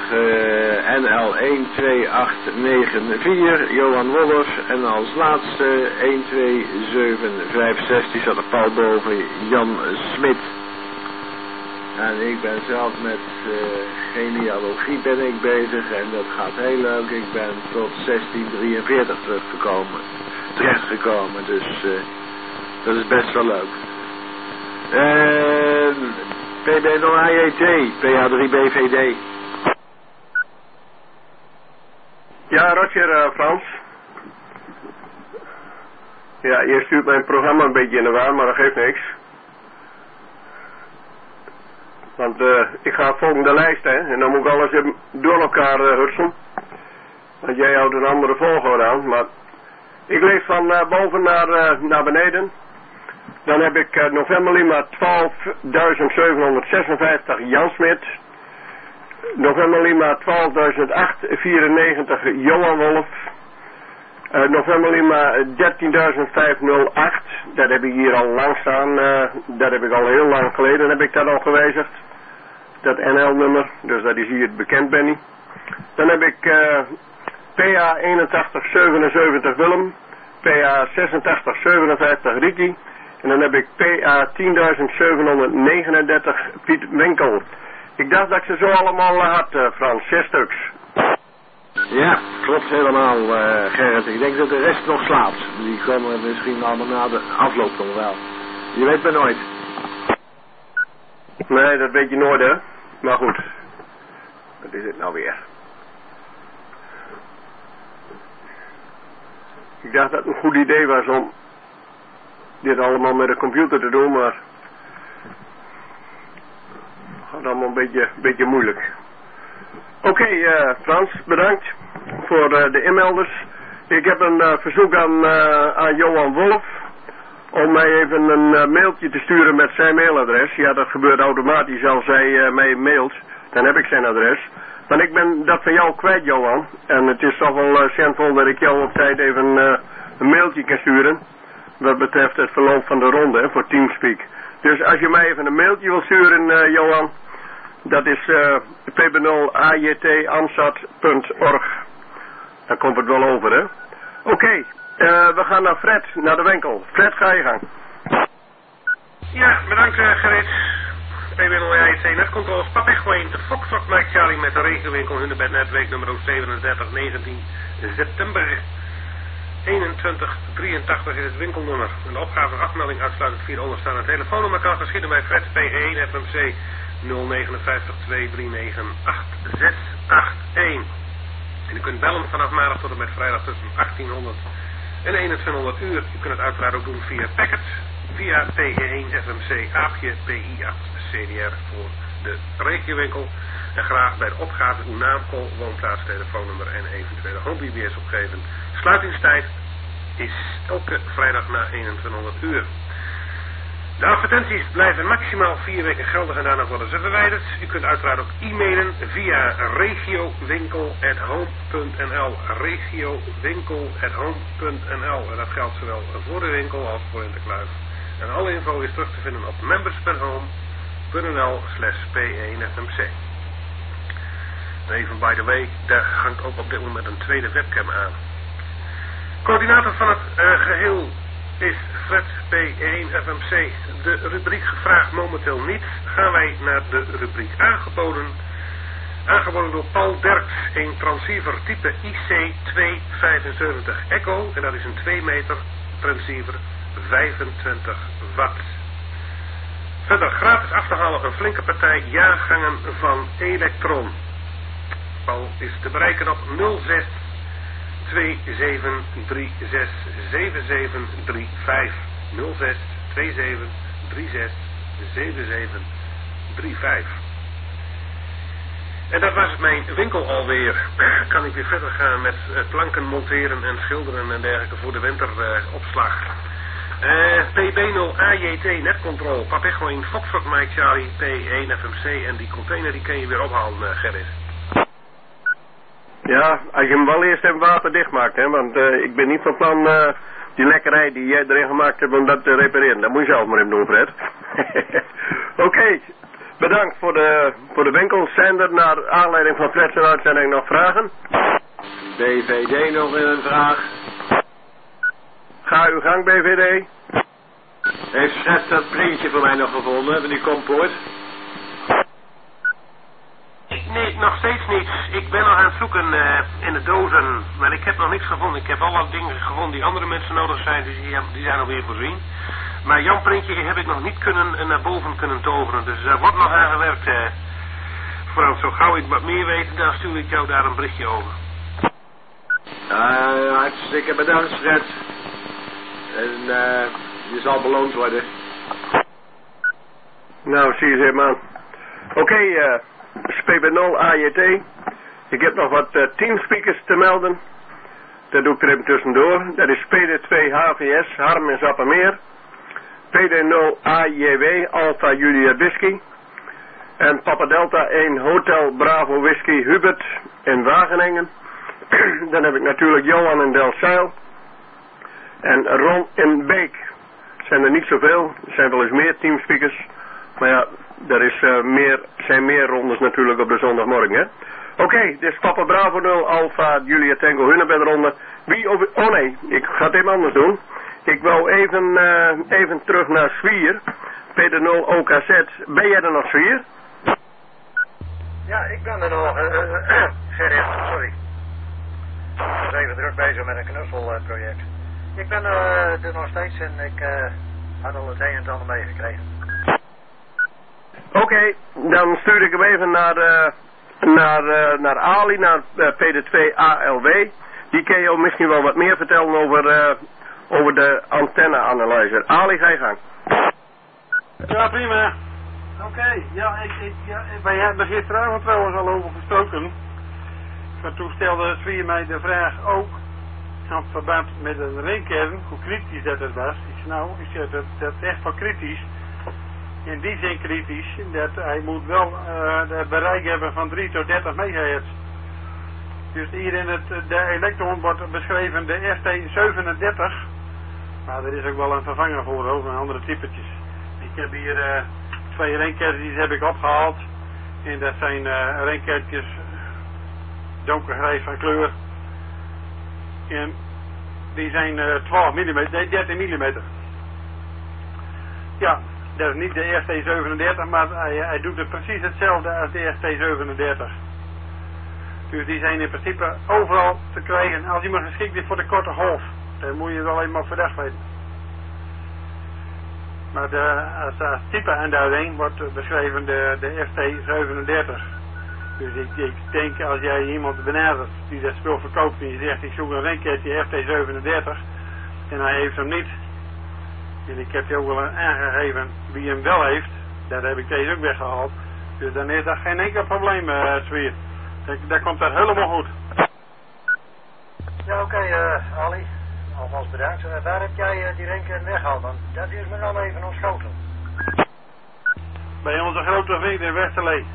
NL12894, Johan Wolfs. En als laatste 12756, die zat er pal boven, Jan Smit. En ik ben zelf met genealogie ben ik bezig en dat gaat heel leuk. Ik ben tot 1643 terechtgekomen, dus dat is best wel leuk. PB0AJT, PH3 BVD. Ja, Roger, Frans. Ja, je stuurt mijn programma een beetje in de waan, maar dat geeft niks. Want ik ga volgende lijst, hè. En dan moet ik alles even door elkaar hutsen. Want jij houdt een andere volgorde aan. Maar ik lees van boven naar beneden. Dan heb ik November Lima 12.756 Jan Smit. November Lima 12.894 Johan Wolf. November Lima 13.508. Dat heb ik hier al lang staan. Dat heb ik al heel lang geleden heb ik dat al gewijzigd. Dat NL-nummer. Dus dat is hier bekend, Benny. Dan heb ik PA 8177 Willem. PA 8657 Ricky. En dan heb ik PA 10.739 Piet Winkel. Ik dacht dat ik ze zo allemaal had, Frans. 6 stuks. Ja, klopt helemaal, Gerrit. Ik denk dat de rest nog slaapt. Die komen misschien allemaal na de afloop nog wel. Je weet maar nooit. Nee, dat weet je nooit, hè. Maar goed. Wat is het nou weer? Ik dacht dat het een goed idee was om dit allemaal met de computer te doen, maar het gaat allemaal een beetje moeilijk. Oké, Frans, bedankt voor de inmelders. Ik heb een verzoek aan Johan Wolf om mij even een mailtje te sturen met zijn mailadres. Ja, dat gebeurt automatisch als hij mij mailt. Dan heb ik zijn adres. Maar ik ben dat van jou kwijt, Johan. En het is toch wel zinvol dat ik jou op tijd even een mailtje kan sturen. Wat betreft het verloop van de ronde voor Teamspeak. Dus als je mij even een mailtje wil sturen, Johan. Dat is pb0ajtamsat.org. Dan komt het wel over, hè. Oké, we gaan naar Fred, naar de winkel. Fred, ga je gang. Ja, bedankt Gerrit. PB0AJT netcontrole Pap Echo 1 de Foxtrot Mike Charlie met de regenwinkel Hunebed netwerk nummer 37 19 september 2183 is het winkelnummer. En de opgave afmelding uitsluitend via de onderstaande telefoonnummer kan geschieden bij Fred P1 FMC 059 239 8681. En u kunt bellen vanaf maandag tot en met vrijdag tussen 1800 en 2100 uur. U kunt het uiteraard ook doen via Packet, via PG1 FMC aapje PI8 CDR voor de regiowinkel. En graag bij de opgave uw naam, call, woonplaats, telefoonnummer en eventuele home BBS opgeven. Sluitingstijd is elke vrijdag na 2100 uur. De advertenties blijven maximaal 4 weken geldig en daarna worden ze verwijderd. U kunt uiteraard ook e-mailen via regiowinkel@home.nl. regiowinkel@home.nl. En dat geldt zowel voor de winkel als voor Interkluif. En alle info is terug te vinden op membersperhome.nl/P1FMC. Even by the way, daar hangt ook op dit moment een tweede webcam aan. Coördinator van het geheel is Fred P1 FMC. De rubriek gevraagd momenteel niet. Gaan wij naar de rubriek aangeboden. Aangeboden door Paul Derks, een transceiver type IC275 Echo. En dat is een 2 meter transceiver, 25 watt. Verder gratis af te halen een flinke partij jaargangen van Electron. Paul is te bereiken op 06 2736 7735 06 2736 7735. En dat was mijn winkel alweer. Kan ik weer verder gaan met planken monteren en schilderen en dergelijke voor de winteropslag. PB0AJT netcontrole Pap Echo 1 Foxtrot Mike Charlie P1 FMC en die container die kan je weer ophalen, Gerrit. Ja, als je hem wel eerst even waterdicht maakt, hè, want ik ben niet van plan die lekkerij die jij erin gemaakt hebt om dat te repareren. Dat moet je zelf maar even doen, Fred. Oké, bedankt voor de winkel. Zijn er naar aanleiding van Fred's uitzending nog vragen? BVD nog een vraag. Ga uw gang, BVD. Heeft Fred dat printje voor mij nog gevonden, van die komport? Nee, nog steeds niet. Ik ben nog aan het zoeken in de dozen, maar ik heb nog niks gevonden. Ik heb al wat dingen gevonden die andere mensen nodig zijn, dus die zijn alweer voorzien. Maar Jan printje heb ik nog niet naar boven kunnen toveren, dus daar wordt nog aan gewerkt. Vooral zo gauw ik wat meer weet, dan stuur ik jou daar een berichtje over. Hartstikke bedankt, Fred. En je zal beloond worden. Nou, zie je, man. Oké, PB0 AJT. Ik heb nog wat teamspeakers te melden. Dat doe ik er even tussendoor. Dat is PD2 HVS, Harm en Zappermeer. PD0 AJW, Alpha Julia Whisky. En Papa Delta 1 Hotel Bravo Whisky Hubert in Wageningen. Dan heb ik natuurlijk Johan in Delfzijl. En Ron in Beek. Zijn er niet zoveel. Er zijn wel eens meer teamspeakers. Maar ja, er is, zijn meer rondes natuurlijk op de zondagmorgen, hè. Oké, dit is Papa Bravo 0 Alpha Julia Tango Hunebed ronde. Oh nee, ik ga het even anders doen. Ik wou even terug naar Zwier. Peter 0 OKZ. Ben jij er nog, Zwier? Ja, ik ben er nog. Gerrit, sorry. Ik was even druk bezig met een knuffelproject. Ik ben er nog steeds en ik had al het een en het ander meegekregen. Oké, dan stuur ik hem even naar Ali, naar PD2 ALW. Die kan je misschien wel wat meer vertellen over de antenne-analyzer. Ali, ga je gang. Ja, prima. Oké, wij hebben gisteravond trouwens al over gesproken. Maar toen stelde Zwier mij de vraag ook, in verband met een ringkern, hoe kritisch dat was. Ik zei nou, dat is echt wel kritisch. In die zin kritisch, dat hij moet wel het bereik hebben van 3 tot 30 megahertz. Dus hier in de elektron wordt beschreven de ST37. Maar er is ook wel een vervanger voor, ook een andere typetjes. Ik heb hier 2 ringkerntjes, die heb ik opgehaald. En dat zijn ringkerntjes donkergrijs van kleur. En die zijn 12 mm, nee 13 mm. Ja, dat is niet de ST37, maar hij doet het precies hetzelfde als de ST37. Dus die zijn in principe overal te krijgen als hij maar geschikt is voor de korte golf. Dan moet je wel even op verdacht weten. Maar als type aanduiding wordt beschreven de ST37. Dus ik denk als jij iemand benadert die dat spul verkoopt en je zegt ik zoek een ringketje ST37 en hij heeft hem niet. En ik heb je ook wel aangegeven wie hem wel heeft. Dat heb ik deze ook weggehaald. Dus dan is dat geen enkel probleem, Zwier. Dan komt dat helemaal goed. Ja, oké, Ali. Alvast bedankt. Waar heb jij die ringkern weggehaald? Want dat is me dan even ontschoten. Bij onze grote vriend in Westerlee.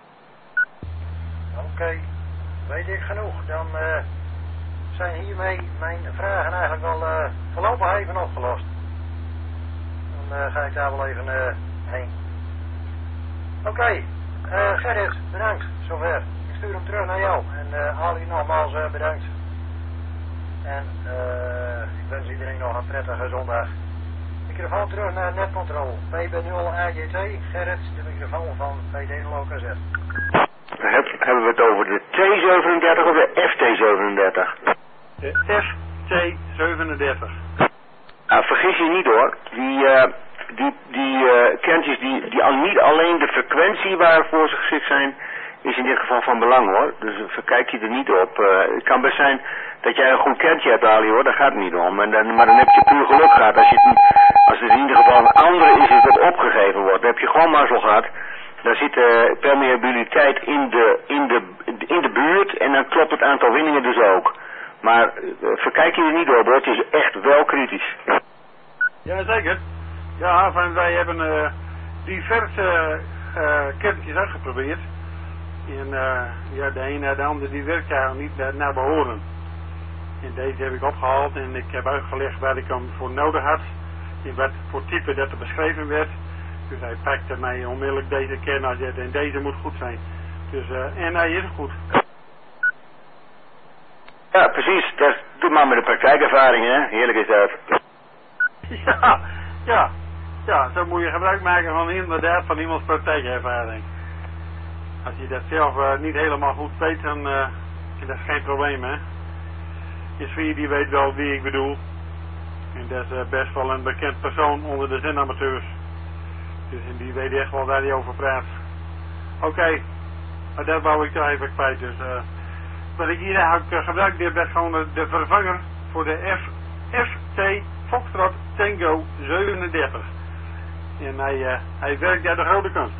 Oké, weet ik genoeg. Dan zijn hiermee mijn vragen eigenlijk wel voorlopig even opgelost. Dan ga ik daar wel even heen. Oké, Gerrit, bedankt. Zover. Ik stuur hem terug naar jou. En Ali nogmaals bedankt. En ik wens iedereen nog een prettige zondag. Microfoon terug naar Netcontrol. PB0 AGT. Gerrit, de microfoon van PD OKZ. Hebben we het over de T37 of de FT37? De FT37. Vergis je niet hoor. Die kentjes die niet alleen de frequentie waarvoor ze geschikt zijn, is in dit geval van belang hoor. Dus verkijk je er niet op. Het kan best zijn dat jij een goed kentje hebt, Ali hoor, daar gaat het niet om. Maar dan heb je puur geluk gehad. Als het in ieder geval een andere is dat opgegeven wordt, dan heb je gewoon mazzel gehad. Daar zit permeabiliteit in de buurt en dan klopt het aantal winningen dus ook. Maar verkijk je er niet op hoor, het is echt wel kritisch. Ja, zeker. Ja, wij hebben diverse kentjes uitgeprobeerd. En de een na de ander die werkt daar niet naar behoren. En deze heb ik opgehaald en ik heb uitgelegd waar ik hem voor nodig had. En wat voor type dat er beschreven werd. Dus hij pakte mij onmiddellijk deze kern als en deze moet goed zijn. Dus, en hij is goed. Ja, precies. Dat doet maar met de praktijkervaring, hè. Heerlijk is dat. Ja, zo moet je gebruik maken van inderdaad van iemands praktijkervaring. Als je dat zelf niet helemaal goed weet, dan is dat geen probleem, hè. Zwier die weet wel wie ik bedoel. En dat is best wel een bekend persoon onder de zendamateurs. Dus en die weet echt wel waar hij over praat. Oké, maar dat wou ik er even kwijt. Dus wat ik hier eigenlijk gebruikt heb, is gewoon de vervanger voor de FT Foxtrot Tango 37. En hij werkt uit de grote kunst.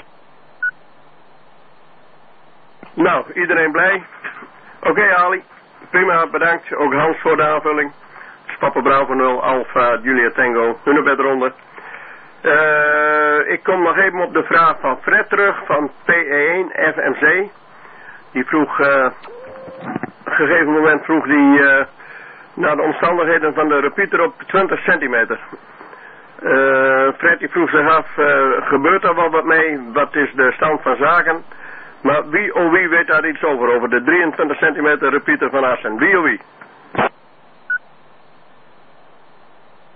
Nou, iedereen blij? Oké, Ali. Prima, bedankt. Ook Hans voor de aanvulling. Papa Bravo 0, Alpha, Julia Tango, Hunebedronde. Ik kom nog even op de vraag van Fred terug, van PE1 FMC. Die vroeg, op een gegeven moment vroeg die naar de omstandigheden van de repeater op 20 centimeter. Fred die vroeg zich af, gebeurt er wel wat mee? Wat is de stand van zaken? Maar wie weet daar iets over de 23 centimeter repeater van Assen? Wie?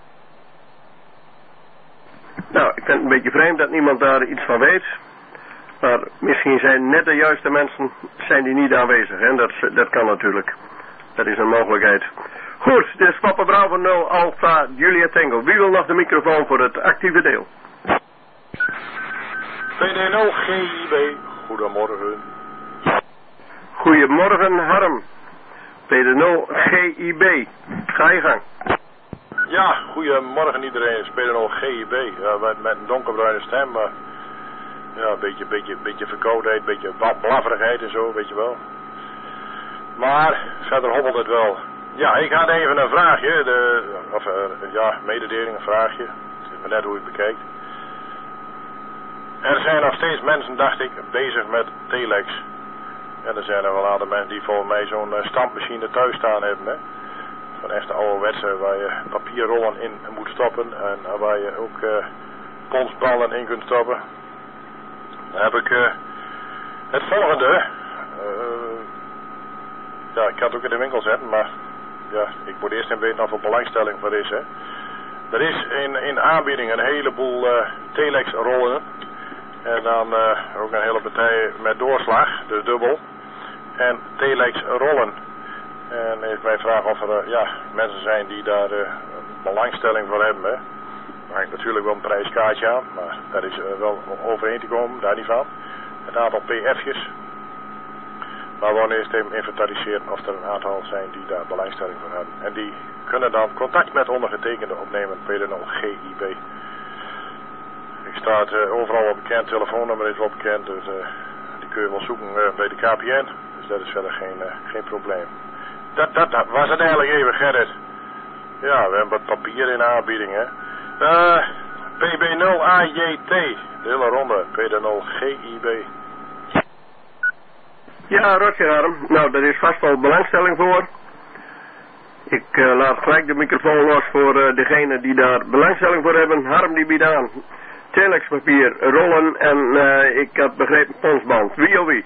beetje vreemd dat niemand daar iets van weet. Maar misschien zijn net de juiste mensen zijn die niet aanwezig. En dat kan natuurlijk. Dat is een mogelijkheid. Goed, dit is Papa Bravo 0 Alpha Julia Tango. Wie wil nog de microfoon voor het actieve deel? PD0 GIB, goedemorgen. Goedemorgen Harm. PD0 GIB. Ga je gang. Ja, goedemorgen iedereen. PD0 GIB. Ja, met een donkerbruine stem, maar ja, een beetje verkoudheid, een beetje blafferigheid en zo, weet je wel. Maar verder hobbelt het wel. Ja, ik had even een vraagje, mededeling, een vraagje. Het is maar net hoe je het bekijkt. Er zijn nog steeds mensen, dacht ik, bezig met telex. En er zijn er wel een aantal mensen die volgens mij zo'n stampmachine thuis staan hebben, hè. Van echte ouderwetse, waar je papierrollen in moet stoppen en waar je ook ponsballen in kunt stoppen. Dan heb ik het volgende. Ja, ik kan het ook in de winkel zetten, maar ja, ik moet eerst even weten of er belangstelling voor is, hè. Er is in aanbieding een heleboel telex-rollen. En dan ook een hele partij met doorslag, dus dubbel. En telex-rollen. En ik mij vragen of er mensen zijn die daar belangstelling voor hebben, hè. Daar hangt natuurlijk wel een prijskaartje aan, maar daar is wel om overheen te komen, daar niet van. Een aantal PF'jes. Maar we gaan eerst even inventariseren of er een aantal zijn die daar belangstelling voor hebben. En die kunnen dan contact met ondergetekende opnemen, PD0 GIB. Ik sta overal wel bekend, telefoonnummer is wel bekend, dus die kun je wel zoeken bij de KPN. Dus dat is verder geen probleem. Dat was het eigenlijk even, Gerrit. Ja, we hebben wat papier in aanbieding, hè. PB0AJT, de hele ronde, PD0 GIB. Ja, Roger Harm. Nou, daar is vast wel belangstelling voor. Ik laat gelijk de microfoon los voor degene die daar belangstelling voor hebben. Harm die biedt aan. Telexpapier, rollen en ik had begrepen ponsband. Wie of wie?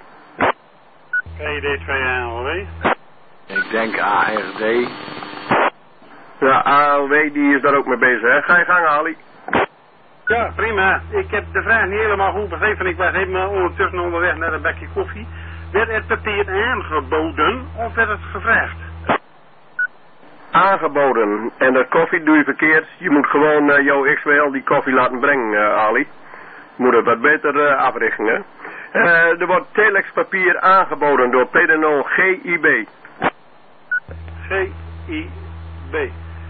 PD2ALW. Ik denk ARD. Ja, ALW die is daar ook mee bezig, hè? Ga je gang, Ali. Ja, prima. Ik heb de vraag niet helemaal goed begrepen. Ik was even ondertussen onderweg naar een bakje koffie. Werd het papier aangeboden of werd het gevraagd? Aangeboden. En dat koffie doe je verkeerd. Je moet gewoon jouw XWL die koffie laten brengen, Ali. Je moet het wat beter africhten, hè. Er wordt telexpapier aangeboden door PD0 GIB. GIB.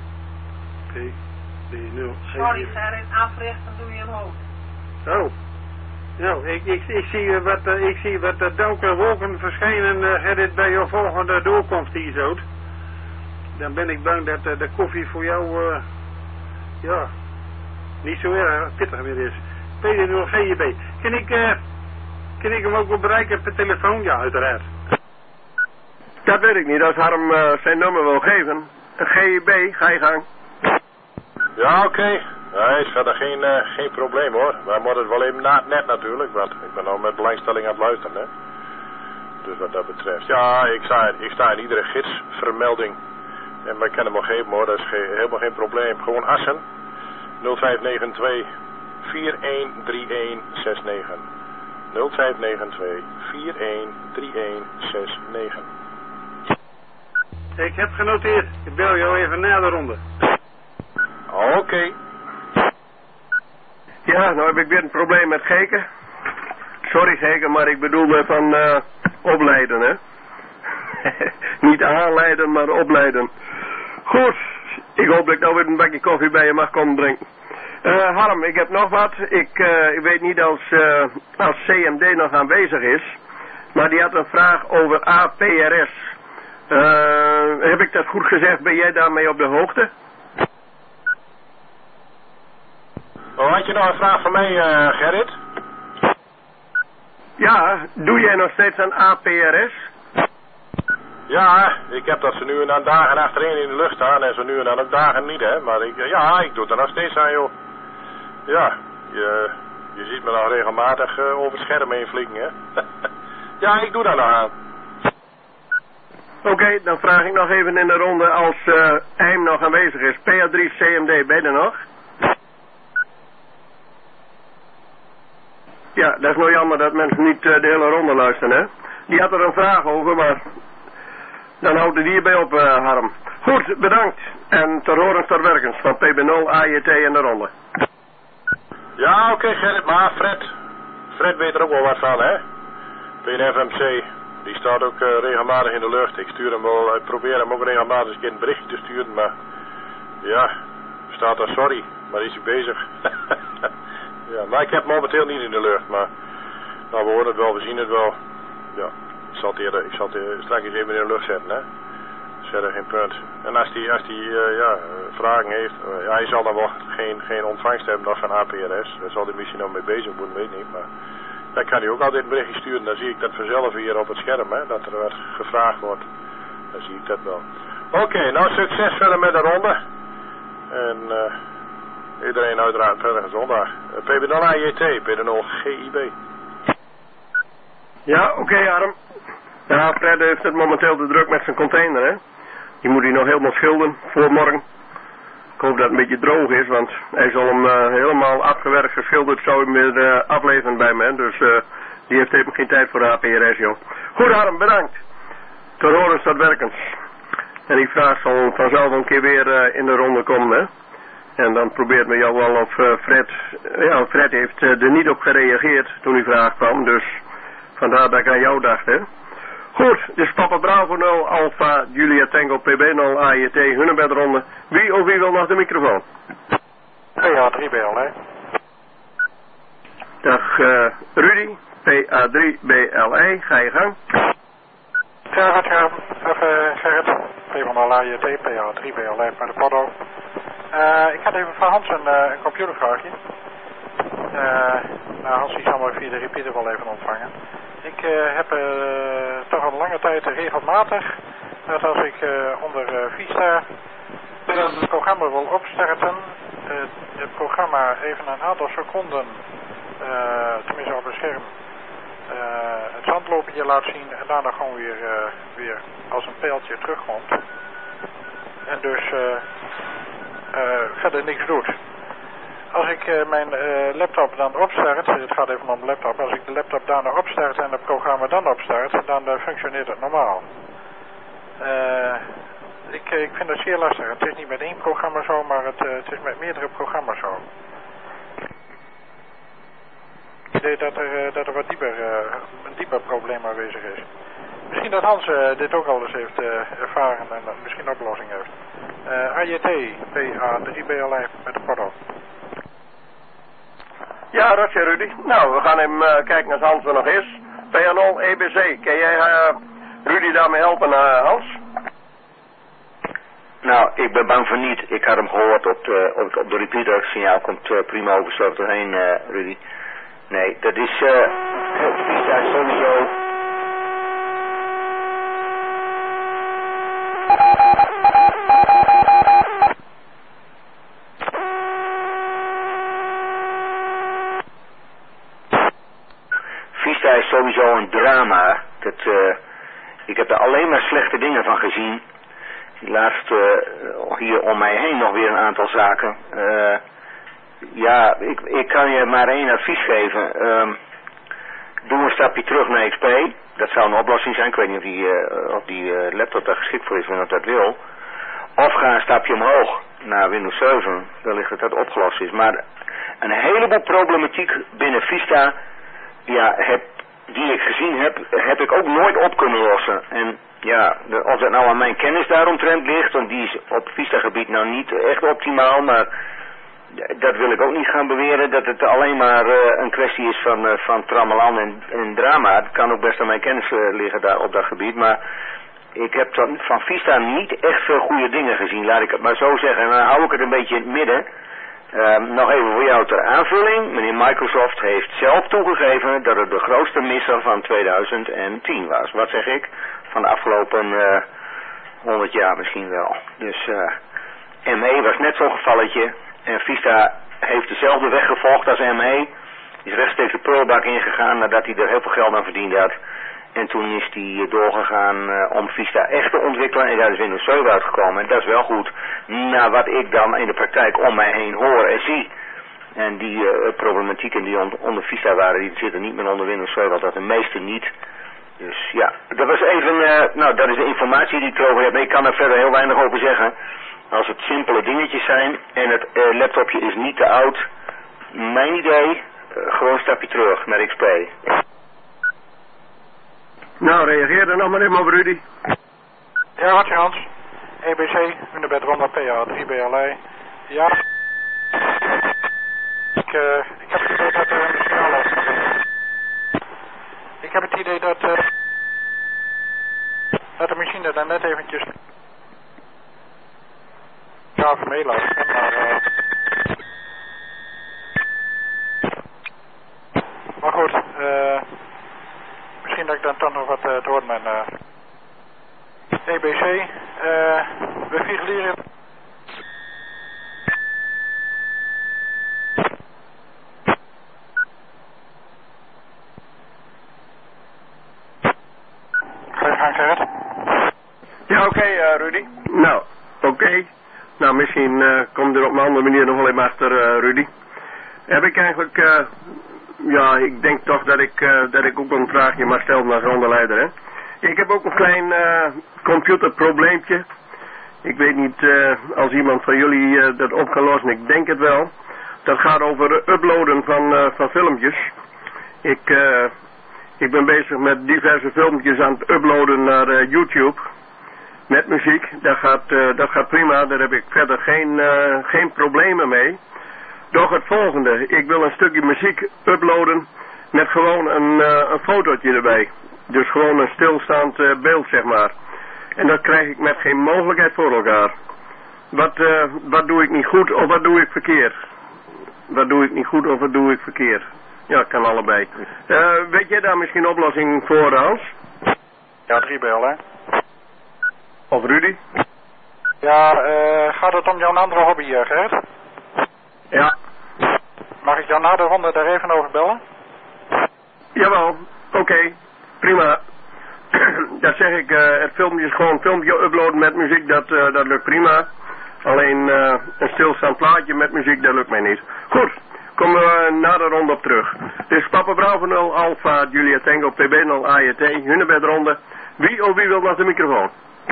PD0 GIB. Sorry, Gerrit, africhten doe je omhoog. Oh. Nou, ik zie wat donkere wolken verschijnen, Gerrit, bij jouw volgende doorkomst hier zo. Dan ben ik bang dat de koffie voor jou, niet zo erg pittig meer is. PD0 GIB. Kan ik hem ook wel bereiken per telefoon? Ja, uiteraard. Dat weet ik niet, als Harm zijn nummer wil geven. GIB, ga je gang. Ja, oké. Nee, is verder geen probleem hoor. Wij moeten het wel even net natuurlijk, want ik ben al met belangstelling aan het luisteren, hè. Dus wat dat betreft. Ja, ik sta in iedere gidsvermelding. En wij kunnen hem wel geven hoor, dat is helemaal geen probleem. Gewoon Assen. 0592 413169. 0592 413169. Ik heb genoteerd. Ik bel jou even na de ronde. Oké. Ja, nou heb ik weer een probleem met Geken. Sorry Geken, maar ik bedoelde van opleiden, hè. Niet aanleiden, maar opleiden. Goed, ik hoop dat ik nou weer een bakje koffie bij je mag komen drinken. Harm, ik heb nog wat. Ik weet niet als CMD nog aanwezig is, maar die had een vraag over APRS. Heb ik dat goed gezegd? Ben jij daarmee op de hoogte? Had je nog een vraag van mij, Gerrit? Ja, doe jij nog steeds aan APRS? Ja, ik heb dat ze nu en dan dagen achtereen in de lucht staan en zo nu en dan ook dagen niet, hè. Maar ik doe het er nog steeds aan, joh. Ja, je ziet me nog regelmatig over het scherm heen vliegen, hè. Ja, ik doe daar nog aan. Oké, dan vraag ik nog even in de ronde als Eim nog aanwezig is. PA3 CMD, ben je er nog? Ja, dat is nou jammer dat mensen niet de hele ronde luisteren, hè. Die had er een vraag over, maar dan houdt het hierbij op, Harm. Goed, bedankt. En ter horens ter werkens van PB0, AJT en de ronde. Ja, oké, Gerrit, maar Fred weet er ook wel wat van, hè. PNFMC, die staat ook regelmatig in de lucht. Ik stuur hem wel, ik probeer hem ook regelmatig eens een keer een berichtje te sturen, maar ja, staat daar sorry, maar is hij bezig. Ja, maar ik heb hem momenteel niet in de lucht, maar nou, we horen het wel, we zien het wel. Ja, ik zal het straks eens even in de lucht zetten, hè. Verder geen punt. En als die vragen heeft, hij zal dan wel geen ontvangst hebben nog van APRS. Daar zal hij misschien nog mee bezig moeten, weet niet. Maar dan kan hij ook altijd een berichtje sturen. Dan zie ik dat vanzelf hier op het scherm, hè, dat er wat gevraagd wordt. Dan zie ik dat wel. Oké, nou succes verder met de ronde. En iedereen uiteraard verder zondag. PB0 AJT, PB0 GIB. Ja, oké, Harm. Ja, Fred heeft het momenteel te druk met zijn container, hè. Die moet hij nog helemaal schilderen voor morgen. Ik hoop dat het een beetje droog is, want hij zal hem helemaal afgewerkt, geschilderd, zou hij weer afleveren bij me. Dus die heeft even geen tijd voor APRS, joh. Goed, Harm, bedankt. Ter horens tot werkens. En die vraag zal vanzelf een keer weer in de ronde komen, hè. En dan probeert me jou wel of Fred heeft er niet op gereageerd toen die vraag kwam. Dus vandaar dat ik aan jou dacht, hè. Goed, dus Papa Bravo 0, Alpha, Julia Tango, PB0, AJT, Hunebedronde. Wie of wie wil nog de microfoon? PA3BL, hè? Dag Rudy, PA3BLE, ga je gang. Ja, Gerrit, P0 AJT, PA3BL, bij de Poddo. Ik had even van Hans een computervraagje. Hans die zal maar via de repeater wel even ontvangen. Ik heb toch al lange tijd regelmatig dat als ik onder Vista het programma wil opstarten, het programma even een aantal seconden, tenminste op het scherm, het zandloopje laat zien en daarna gewoon weer als een pijltje terugkomt. En dus verder niks doet. Als ik mijn laptop dan opstart, het gaat even om de laptop, als ik de laptop daarna opstart en het programma dan opstart, dan functioneert het normaal. Ik vind het zeer lastig. Het is niet met één programma zo, maar het is met meerdere programma's zo. Ik denk dat er wat een dieper probleem aanwezig is. Misschien dat Hans dit ook al eens heeft ervaren en misschien een oplossing heeft. AJT, PA3BL met de Poddo. Ja, Roger Rudy. Nou, we gaan even kijken als Hans er nog is. PA0 EBC. Kan jij Rudy daarmee helpen, Hans? Nou, ik ben bang van niet. Ik had hem gehoord op de repeater. Het signaal komt prima overstoot doorheen, Rudy. Nee, dat is Vista sowieso. Vista is sowieso een drama. Ik heb er alleen maar slechte dingen van gezien. Laatst hier om mij heen nog weer een aantal zaken. Ja, ik kan je maar één advies geven. Doe een stapje terug naar XP. Dat zou een oplossing zijn. Ik weet niet of die laptop daar geschikt voor is en of dat wil. Of ga een stapje omhoog naar Windows 7. Wellicht dat dat opgelost is. Maar een heleboel problematiek binnen Vista, ja, die ik gezien heb ik ook nooit op kunnen lossen. En ja, of dat nou aan mijn kennis daaromtrent ligt, want die is op Vista gebied nou niet echt optimaal, maar dat wil ik ook niet gaan beweren, dat het alleen maar een kwestie is van trammelan en drama. Het kan ook best aan mijn kennis liggen daar op dat gebied, maar ik heb van Vista niet echt veel goede dingen gezien, laat ik het maar zo zeggen. En dan hou ik het een beetje in het midden. Nog even voor jou ter aanvulling. Meneer Microsoft heeft zelf toegegeven dat het de grootste misser van 2010 was. Wat zeg ik? Van de afgelopen 100 jaar misschien wel. Dus ME was net zo'n gevalletje. En Vista heeft dezelfde weg gevolgd als ME. Is rechtstreeks de prullenbak ingegaan nadat hij er heel veel geld aan verdiend had. En toen is hij doorgegaan om Vista echt te ontwikkelen. En daar is Windows 7 uitgekomen. En dat is wel goed. Naar wat ik dan in de praktijk om mij heen hoor en zie. En die problematieken die onder visa waren, die zitten niet meer onder Windows 7, dat de meeste niet. Dus ja, dat was even, nou dat is de informatie die ik erover heb. Ik kan er verder heel weinig over zeggen. Als het simpele dingetjes zijn en het laptopje is niet te oud, mijn idee, gewoon een stapje terug naar XP. Nou, reageer er nog maar even op, Rudy. Ja, hartje Hans. EBC, Hunebed Ronda PA 3 BLE. Ja. Ik heb het idee dat misschien al lastig is. Ik heb het idee dat de machine daar net eventjes gaven meeluisteren, maar goed, misschien dat ik dan toch nog wat te horen ben. EBC, we vigileren. Ga je gang, Gerrit? Ja, oké, Rudy. Nou, oké. Nou, misschien komt er op een andere manier nog wel even achter, Rudy. Heb ik eigenlijk, ja, ik denk toch dat ik ook een vraagje mag stellen als rondeleider, hè. Ik heb ook een klein computerprobleempje. Ik weet niet als iemand van jullie dat op kan lossen, ik denk het wel. Dat gaat over uploaden van filmpjes. Ik ben bezig met diverse filmpjes aan het uploaden naar YouTube. Met muziek, dat gaat prima, daar heb ik verder geen problemen mee. Doch het volgende, ik wil een stukje muziek uploaden met gewoon een fotootje erbij. Dus gewoon een stilstaand beeld, zeg maar. En dat krijg ik met geen mogelijkheid voor elkaar. Wat doe ik niet goed of wat doe ik verkeerd? Wat doe ik niet goed of wat doe ik verkeerd? Ja, kan allebei. Weet jij daar misschien een oplossing voor, Hans? Ja, 3 BLE. Of Rudy? Ja, gaat het om jouw andere hobby, Gert? Ja. Mag ik jou na de ronde daar even over bellen? Jawel, oké, prima. Dat zeg ik, het filmpje is gewoon een filmpje uploaden met muziek, dat lukt prima. Alleen een stilstaand plaatje met muziek, dat lukt mij niet. Goed, komen we na de ronde op terug. Dit is Papa Bravo 0, Alpha, Julia Tango, PB 0, AJT, Hunebedronde. Wie wil naar de microfoon?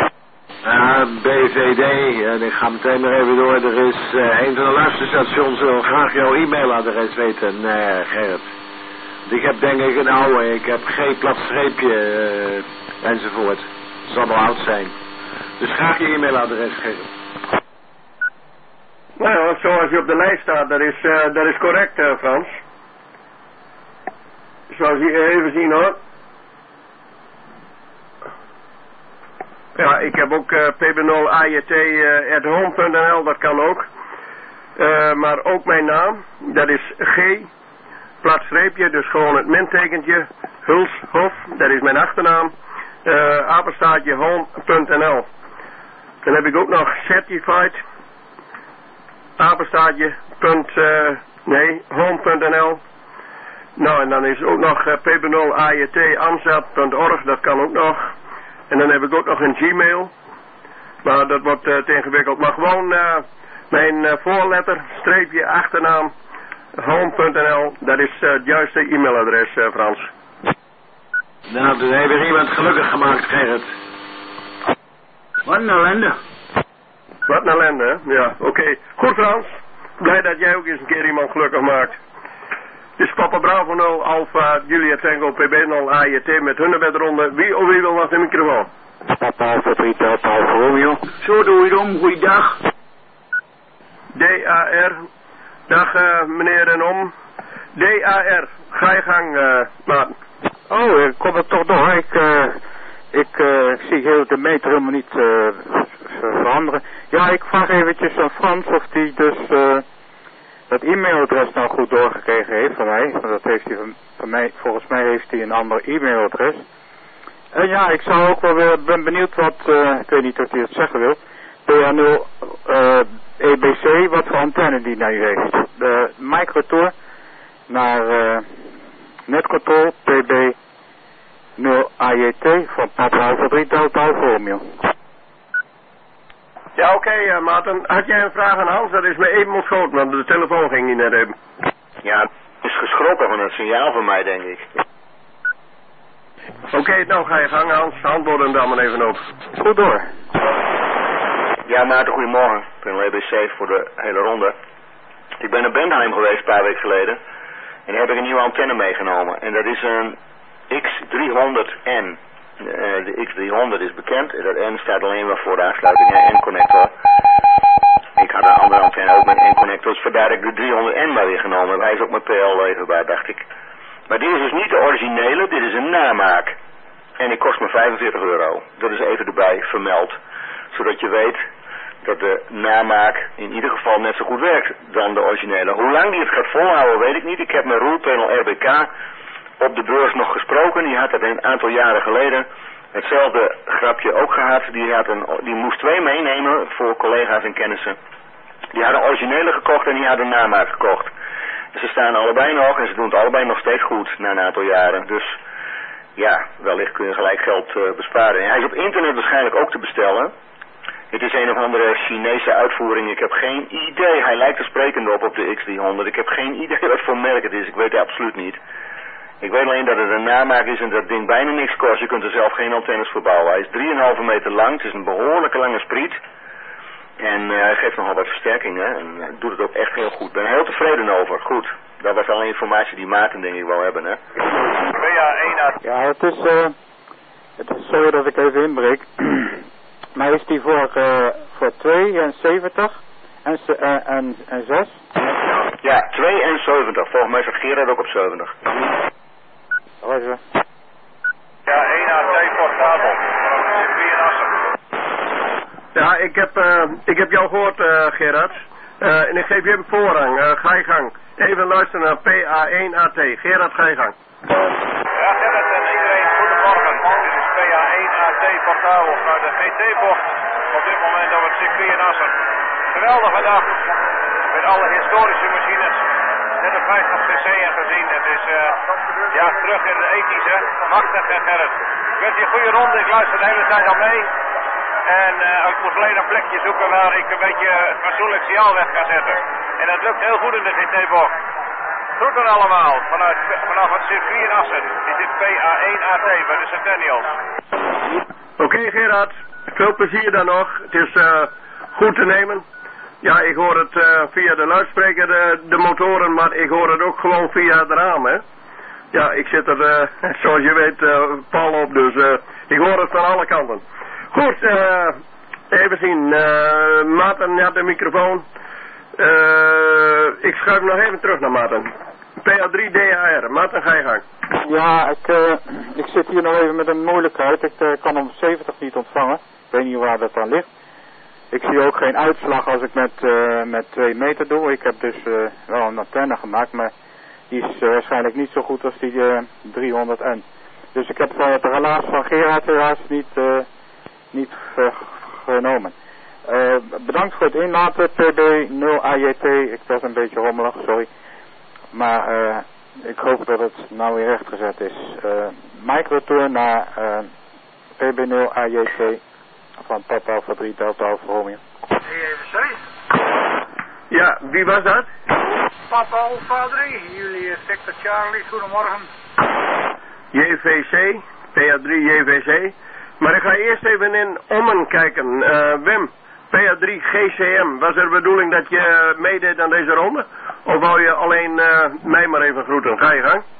BVD, en ik ga meteen maar even door. Er is een van de luisterstations wil graag jouw e-mailadres weten, Gerrit. Ik heb denk ik een oude, ik heb geen plat streepje enzovoort. Het zal wel oud zijn. Dus graag je e-mailadres, Gerrit. Nou, zoals je op de lijst staat, dat is correct, Frans. Zoals je even zien hoor. Ja, ik heb ook pb0ajt@home.nl, dat kan ook. Maar ook mijn naam, dat is G, platstreepje, dus gewoon het mintekentje, Hulshof, dat is mijn achternaam, apenstaartje home.nl. Dan heb ik ook nog certified, apenstaartje, home.nl. Nou, en dan is ook nog pb0ajt.amzat.org, dat kan ook nog. En dan heb ik ook nog een Gmail. Maar dat wordt te ingewikkeld. Maar gewoon mijn voorletter, streepje, achternaam, home.nl. Dat is het juiste e-mailadres, Frans. Nou, dan heeft er iemand gelukkig gemaakt, Gerrit. Wat een ellende. Wat een ellende, hè? Ja, oké. Goed, Frans. Blij dat jij ook eens een keer iemand gelukkig maakt. Dit is Papa Bravo 0, Alpha, Julia Tango, PB 0, AJT met Hunebedronde. Wie wil naar de microfoon? Papa Alpha 3 Delta Alpha Romeo. Zo doe je het om, goeiedag. DAR. Dag meneer en om. DAR. Ga je gang, maat. Oh, ik kom er toch door. Ik zie heel de meter helemaal niet veranderen. Ja, ik vraag eventjes aan Frans of die dus dat e-mailadres nou goed doorgekregen heeft van mij. Want dat heeft hij van mij, volgens mij heeft hij een ander e-mailadres. En ja, ik zou ook wel weer, ben benieuwd wat, ik weet niet of hij het zeggen wil. PA0 EBC, wat voor antenne die nou heeft. De microtour naar netcontrol PB 0 AJT van Papa Alpha 3 Delta Alpha Romeo. Ja, oké, Maarten. Had jij een vraag aan Hans? Dat is me even ontschoten, want de telefoon ging niet net even. Ja, het is geschrokken van het signaal van mij, denk ik. Oké, nou ga je gang, Hans. Antwoord hem dan maar even op. Goed door. Ja, Maarten, goedemorgen. Ik ben LBC voor de hele ronde. Ik ben naar Bentheim geweest een paar weken geleden. En daar heb ik een nieuwe antenne meegenomen. En dat is een X300N. De X300 is bekend. En dat N staat alleen maar voor de aansluiting naar N-connector. Ik had een andere antenne ook met N-connector. Dus vandaar dat ik de 300N maar weer genomen heb. Hij is ook met PL leverbaar, dacht ik. Maar dit is dus niet de originele. Dit is een namaak. En die kost me €45. Dat is even erbij vermeld. Zodat je weet dat de namaak in ieder geval net zo goed werkt dan de originele. Hoe lang die het gaat volhouden weet ik niet. Ik heb met Roelpanel RBK op de beurs nog gesproken. Die had dat een aantal jaren geleden hetzelfde grapje ook gehad. Die moest 2 meenemen voor collega's en kennissen. Die hadden originele gekocht en die hadden namaak gekocht. Ze staan allebei nog en ze doen het allebei nog steeds goed na een aantal jaren. Dus ja, wellicht kun je gelijk geld besparen. En hij is op internet waarschijnlijk ook te bestellen. Het is een of andere Chinese uitvoering. Ik heb geen idee. Hij lijkt er sprekend op de X300. Ik heb geen idee wat voor merk het is. Ik weet het absoluut niet. Ik weet alleen dat het een namaak is en dat ding bijna niks kost. Je kunt er zelf geen antennes voor bouwen. Hij is 3,5 meter lang. Het is een behoorlijke lange spriet. En hij geeft nogal wat versterkingen. En doet het ook echt heel goed. Ik ben er heel tevreden over. Goed. Dat was alle informatie die Maarten denk ik wel hebben, hè. Ja, het is zo dat ik even inbreek. Maar is die voor 72 en 6? Ja, 72. Volgens mij zat Gerard ook op 70. Wat is er? Ja, 1AT portabel. Ja, ik heb jou gehoord, Gerard. En ik geef je een voorrang. Ga je gang. Even luisteren naar PA1AT. Gerard, ga je gang. Ja, Gerard en iedereen, goedemorgen. Dit is PA1AT portabel vanuit de GT-bocht. Op dit moment over het circuit in Assen. Geweldige dag. Met alle historische machines. Net een 50cc en gezien. Het is terug in het ethische. Machtig en Gerrit. Ik wens je een goede ronde. Ik luister de hele tijd al mee. En ik moest alleen een plekje zoeken waar ik een beetje het fatsoenlijk signaal weg kan zetten. En dat lukt heel goed in de GT-bocht. Groeten allemaal vanaf het circuit in Assen. Dit is PA1AT bij de Centennials. Oké, Gerard. Veel plezier dan nog. Het is goed te nemen. Ja, ik hoor het via de luidspreker, de motoren, maar ik hoor het ook gewoon via het raam, hè. Ja, ik zit er, zoals je weet, pal op, dus ik hoor het van alle kanten. Goed, even zien. Maarten had de microfoon. Ik schuif nog even terug naar Maarten. PA3DAR. Maarten, ga je gang. Ja, ik zit hier nog even met een moeilijkheid. Ik kan hem 70 niet ontvangen. Ik weet niet waar dat aan ligt. Ik zie ook geen uitslag als ik met 2 meter doe. Ik heb dus wel een antenne gemaakt, maar die is waarschijnlijk niet zo goed als die 300N. Dus ik heb het relaas van Gerard helaas niet genomen. Bedankt voor het inlaten, PB0AJT. Ik was een beetje rommelig, sorry. Maar ik hoop dat het nou weer rechtgezet is. Microtour naar PB0AJT van Papa Alpha 3 Delta Alpha Romeo. Sorry? Ja, wie was dat? Papa Alpha 3, jullie Victor Charlie, goedemorgen. JVC, PA3 JVC. Maar ik ga eerst even in Ommen kijken. Wim, PA3 GCM. Was er de bedoeling dat je meedeed aan deze ronde? Of wou je alleen mij maar even groeten? Ga je gang.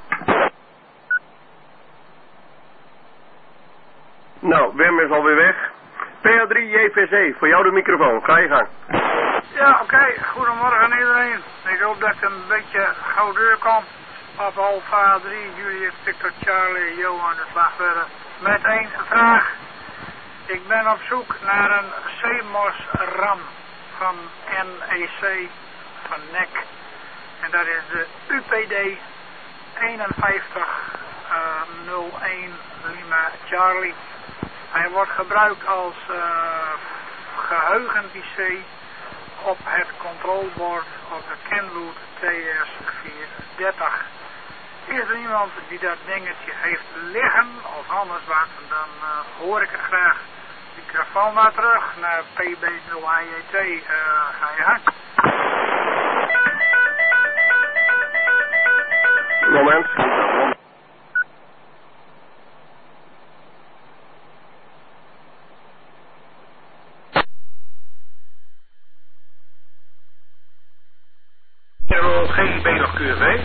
Nou, Wim is alweer weg. PA3 JVC, voor jou de microfoon. Ga je gang. Ja, oké. Goedemorgen iedereen. Ik hoop dat ik een beetje gauw doorkom. Papa Alpha 3, Julius, Victor, Charlie, Johan, de slagverder. Met één vraag. Ik ben op zoek naar een CMOS RAM van NEC, van NEC. En dat is de UPD 5101 Lima Charlie. Hij wordt gebruikt als geheugen-IC op het controlbord op de Kenwood TS430. Is er iemand die dat dingetje heeft liggen of anders wat, dan hoor ik het graag. Microfoon maar terug naar PB0AJ2. Ga je gang. Moment. GIB nog QV.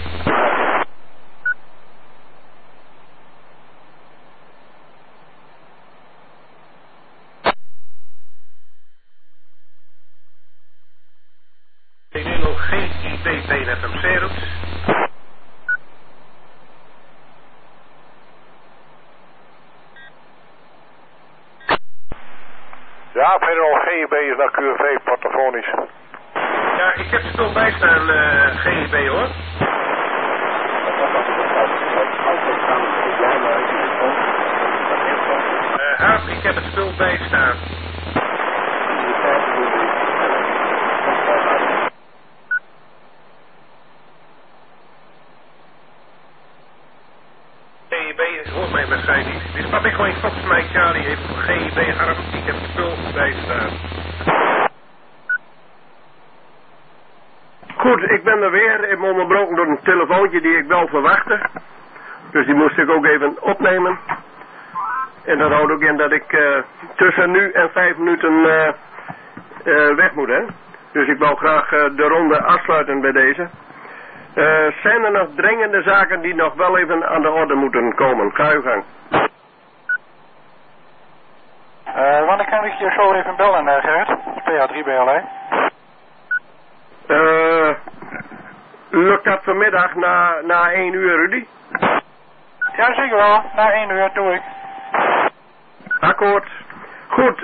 GIB BNFMC roept. Ja, verder GIB is naar QV portofonisch. Ja, ik heb spul bijstaan, GIB hoor. Haap, ik heb het spul bijstaan. GIB hoort mij waarschijnlijk niet. Dus wat ik gewoon Fox Mike Charlie heeft voor GIB Harp, ik heb het spul bijstaan. Goed, ik ben er weer. Ik ben onderbroken door een telefoontje die ik wel verwachtte. Dus die moest ik ook even opnemen. En dat houdt ook in dat ik tussen nu en 5 minuten weg moet, hè. Dus ik wou graag de ronde afsluiten bij deze. Zijn er nog dringende zaken die nog wel even aan de orde moeten komen? Ga uw gang. Wanneer kan ik je zo even bellen, Gerrit? PA3BLE. Lukt dat vanmiddag na 1 uur, Rudy? Ja, zeker wel. Na 1 uur doe ik. Akkoord. Goed,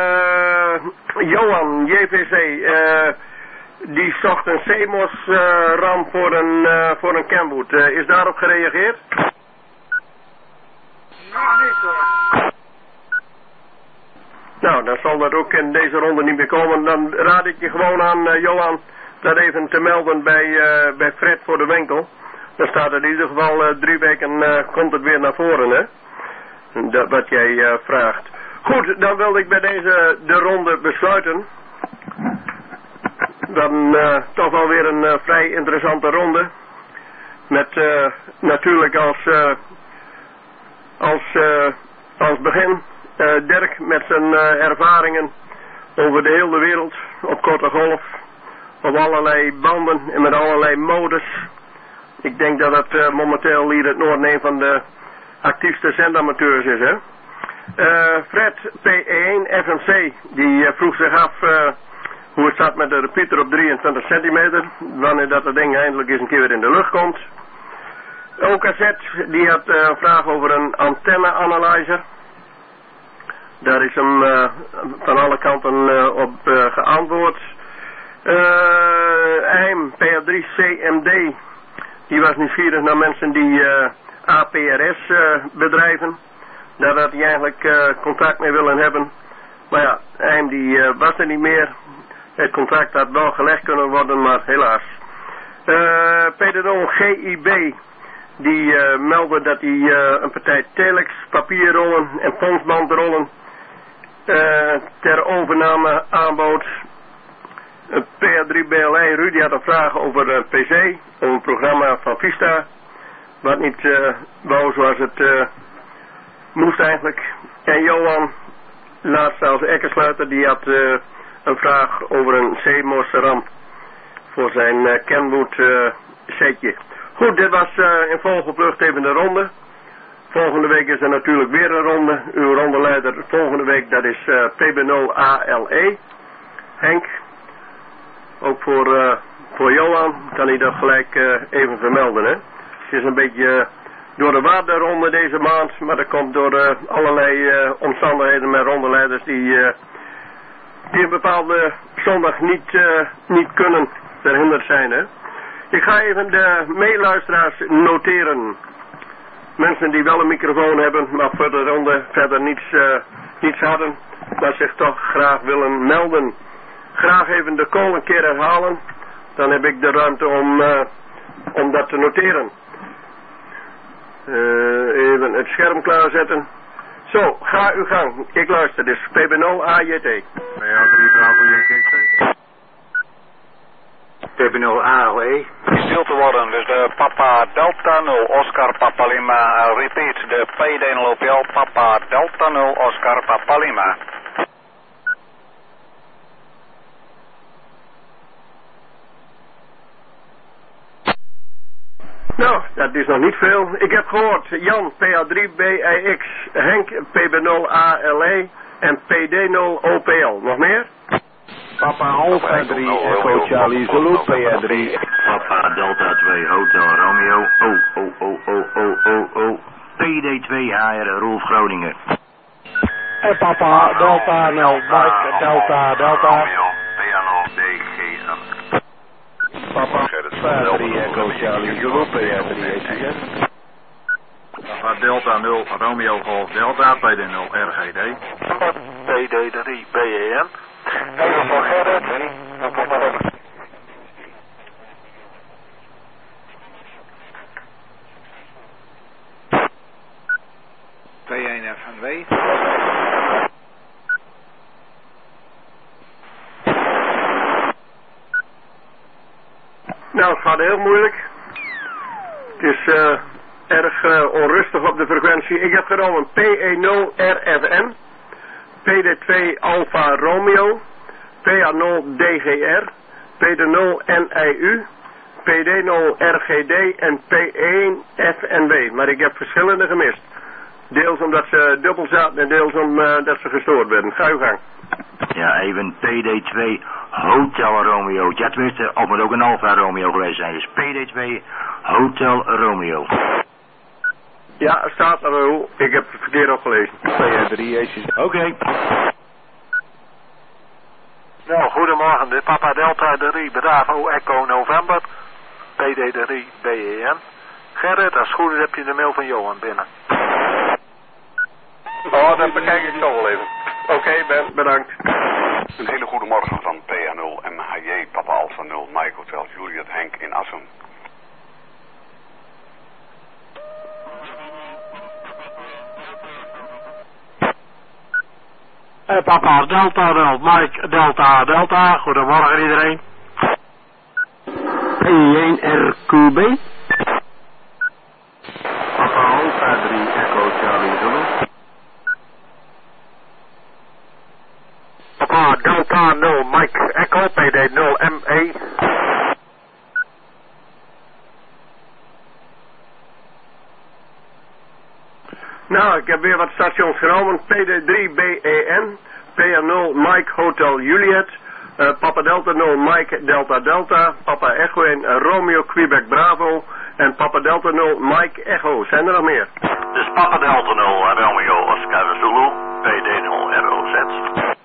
Johan, JVC, die zocht een CMOS RAM voor een Kenwood. Is daarop gereageerd? Nog niet hoor. Nou, dan zal dat ook in deze ronde niet meer komen. Dan raad ik je gewoon aan, Johan, dat even te melden bij Fred voor de winkel. Dan staat er in ieder geval 3 weken, komt het weer naar voren, hè? Dat wat jij vraagt. Goed, dan wilde ik bij deze de ronde besluiten. Dan toch wel weer een vrij interessante ronde. Met natuurlijk als begin Dirk met zijn ervaringen over de hele wereld op korte golf. Op allerlei banden en met allerlei modes. Ik denk dat het momenteel hier het Noorden een van de actiefste zendamateurs is, hè. Fred P1 FMC, die vroeg zich af hoe het staat met de repeater op 23 centimeter. Wanneer dat ding eindelijk eens een keer weer in de lucht komt. OKZ, die had een vraag over een antenne-analyzer. Daar is hem van alle kanten op geantwoord. EIM PA3 CMD, die was nieuwsgierig naar mensen die APRS bedrijven. Daar had hij eigenlijk contact mee willen hebben. Maar ja, EIM die was er niet meer. Het contract had wel gelegd kunnen worden, maar helaas. PDO GIB, die meldde dat hij een partij telex, papierrollen en fondsbandrollen ter overname aanbood. PA3BLE, Rudy had een vraag over PC, over een programma van Vista, wat niet wou zoals het moest eigenlijk. En Johan, laatst als ekkersluiter, die had een vraag over een CMOS RAM voor zijn Kenwood setje. Goed, dit was in volgevlucht even de ronde. Volgende week is er natuurlijk weer een ronde. Uw rondeleider volgende week, dat is PB0ALE. Henk. Ook voor Johan kan hij dat gelijk even vermelden, hè. Het is een beetje door de waarderonde deze maand, maar dat komt door allerlei omstandigheden met rondeleiders die een bepaalde zondag niet kunnen verhinderd zijn, hè. Ik ga even de meeluisteraars noteren. Mensen die wel een microfoon hebben, maar voor de ronde verder niets hadden, maar zich toch graag willen melden. Graag even de call een keer herhalen, dan heb ik de ruimte om dat te noteren. Even het scherm klaarzetten. Zo, ga uw gang. Ik luister dus. PB0 AJT. PA3 Bravo Yankee. PB0 ALE. Stil te worden, dus de Papa Delta 0 Oscar Papa Lima. Repeat, de PD0 OPL Papa Delta 0 Oscar Papa Lima. Nou, dat is nog niet veel. Ik heb gehoord Jan PA3BIX, Henk PB0 ALE en PD0 OPL. Nog meer? Papa Alpha 3 Echo Charlie Zulu PA3. Papa Delta 2 Hotel Romeo. PD2 HR Rolf Groningen. En Papa Delta 0 Mike Delta Delta. PA0 DGM. Papa 3 Echo Charlie Zulu PA3 Papa Delta 0 Romeo Golf Delta PD0 RGD. PD3 BEN. Even voor Gerrit. P1 FNW. Nou, het gaat heel moeilijk. Het is erg onrustig op de frequentie. Ik heb genomen PE0 RFN, PD2 Alpha Romeo, PA0 DGR, PD0 NIU, PD0 RGD en P1 FNW. Maar ik heb verschillende gemist. Deels omdat ze dubbel zaten en deels omdat ze gestoord werden. Ga uw gang. Ja, even PD2 Hotel Romeo. Ja, tenminste, of moet ook een Alfa Romeo geweest zijn. Dus PD2 Hotel Romeo. Ja, staat er wel. Ik heb het verkeerd opgelezen. P3 Oké. Nou, goedemorgen, dit Papa Delta 3 Bravo Echo November. PD3 BEN. Gerrit, als het goed is heb je de mail van Johan binnen. Oh, dat bekijk ik zo wel even. Oké, Ben, bedankt. Een hele goede morgen van PA0 MHJ Papa Alpha 0 Mike Hotel Juliet Henk in Assen. Papa Delta 0 Mike Delta Delta. Goedemorgen iedereen. P1 RQB. Papa Alpha 3 Echo Charlie Zulu. Papa Delta 0 Mike Echo PD0 ME. Nou, ik heb weer wat stations genomen. PD3 BEN, PA0 Mike Hotel Juliet, Papa Delta 0 Mike Delta Delta, Papa Echo 1 Romeo Quebec Bravo en Papa Delta 0 Mike Echo. Zijn er nog meer? Dus Papa Delta 0 Romeo Oscar Zulu, PD0 ROZ.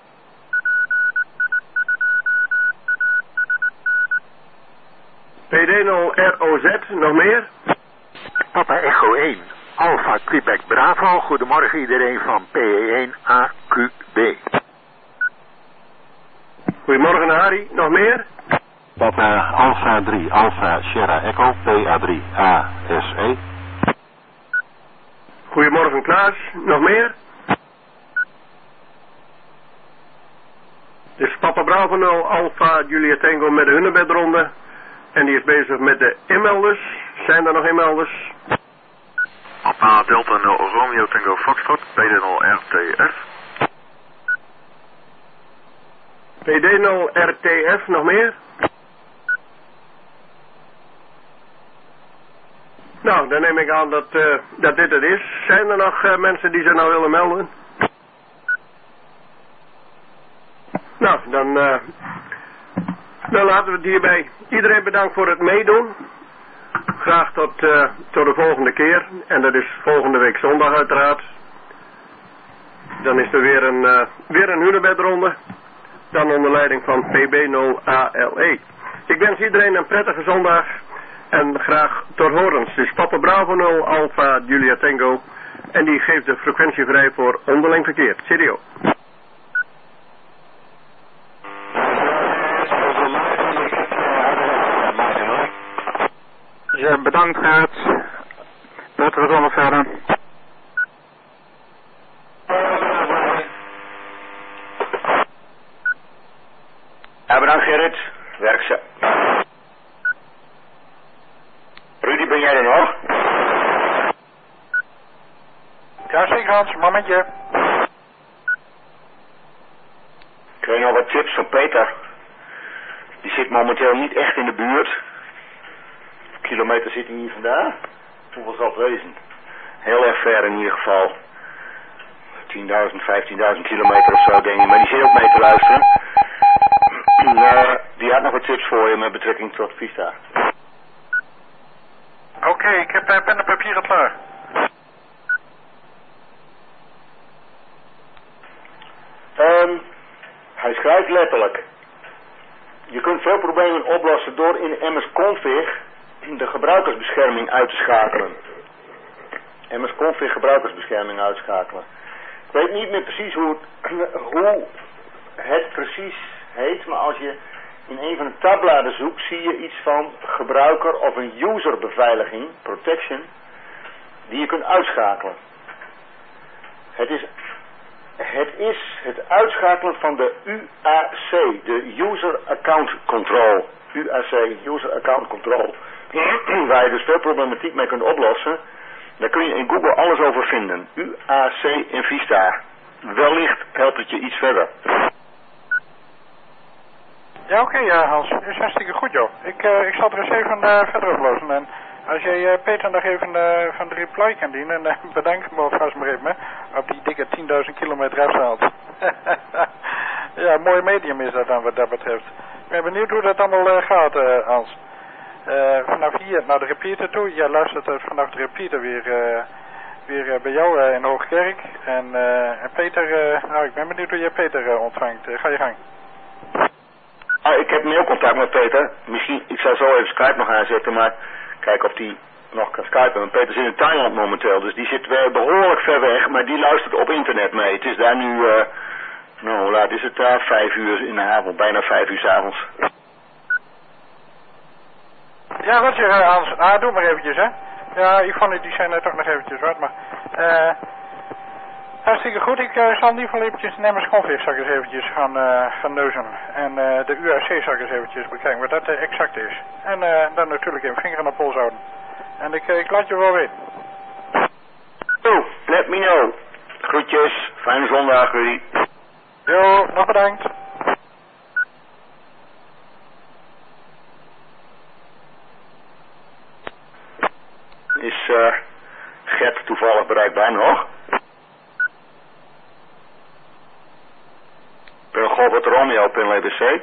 PD0 ROZ, nog meer? Papa Echo 1 Alpha Quebec Bravo. Goedemorgen iedereen van PE1 AQB. Goedemorgen Harry, nog meer? Papa Alpha 3 Alpha Sierra Echo PA3 ASE. Goedemorgen Klaas, nog meer? Dus Papa Bravo 0 Alpha Juliet Tango met de Hunnebedronde. En die is bezig met de inmelders. Zijn er nog inmelders? Papa Delta 0 Romeo Tango Foxtrot PD0 RTF. PD0 RTF, nog meer? Nou, dan neem ik aan dat dit het is. Zijn er nog mensen die zich nou willen melden? Nou, dan laten we het hierbij. Iedereen bedankt voor het meedoen. Graag tot de volgende keer. En dat is volgende week zondag uiteraard. Dan is er weer een hunebedronde. Dan onder leiding van PB0 ALE. Ik wens iedereen een prettige zondag. En graag tot horens. Dus Papa Bravo 0 Alpha Julia Tango. En die geeft de frequentie vrij voor onderling verkeer. CDO. Ja, bedankt Gert. Laten we dan verder. Gerrit, werk ze. Rudy, ben jij er nog? Ja, zeker Hans, momentje. Ik weet nog wat tips van Peter. Die zit momenteel niet echt in de buurt. Kilometer zit hij hier vandaan. Hoeveel zal het wezen? Heel erg ver in ieder geval. 10.000, 15.000 kilometer of zo denk ik. Maar die zit ook mee te luisteren. Die had nog wat tips voor je met betrekking tot Vista. Oké, ik heb pen en papier klaar. Hij schrijft letterlijk. Je kunt veel problemen oplossen door in MS Config de gebruikersbescherming uit te schakelen. MS Config gebruikersbescherming uitschakelen. Ik weet niet meer precies hoe het precies heet, maar als je in een van de tabbladen zoekt, zie je iets van gebruiker of een user beveiliging, protection, die je kunt uitschakelen. Het is het uitschakelen van de UAC, de User Account Control. UAC, User Account Control. Waar je dus veel problematiek mee kunt oplossen. Daar kun je in Google alles over vinden. UAC in Vista. Wellicht helpt het je iets verder. Ja, oké, Hans. Dat is hartstikke goed, joh. Ik zal er eens even verder oplossen. En als jij Peter nog even van de reply kan dienen, en bedank me alvast maar even, op die dikke 10.000 kilometer afstand. Ja, een mooi medium is dat dan wat dat betreft. Ik ben benieuwd hoe dat allemaal gaat, Hans. Vanaf hier naar de repeater toe. Jij luistert vanaf de repeater weer bij jou in Hoogkerk. En Peter, nou ik ben benieuwd hoe jij Peter ontvangt. Ga je gang. Ik heb mailcontact met Peter. Misschien, ik zal zo even Skype nog aanzetten, maar kijk of die nog kan skypen. Want Peter zit in Thailand momenteel, dus die zit behoorlijk ver weg, maar die luistert op internet mee. Het is daar nu, nou hoe laat is het daar? 5 uur in de avond, bijna 5 uur 's avonds. Ja, wat zeg Hans? Doe maar eventjes, hè. Ja, Yvonne, die zijn toch nog eventjes wat, maar... hartstikke goed, ik zal in ieder geval eventjes de MS Config zal ik eens eventjes gaan neuzen. En de UAC zal ik eens eventjes bekijken wat dat exact is. En dan natuurlijk even vinger aan de pols houden. En ik laat je wel weten. Oh, let me know. Groetjes, fijne zondag, Rudy. Jo, nog bedankt. Is Gert toevallig bereikbaar nog? Golf Romeo op in LBC.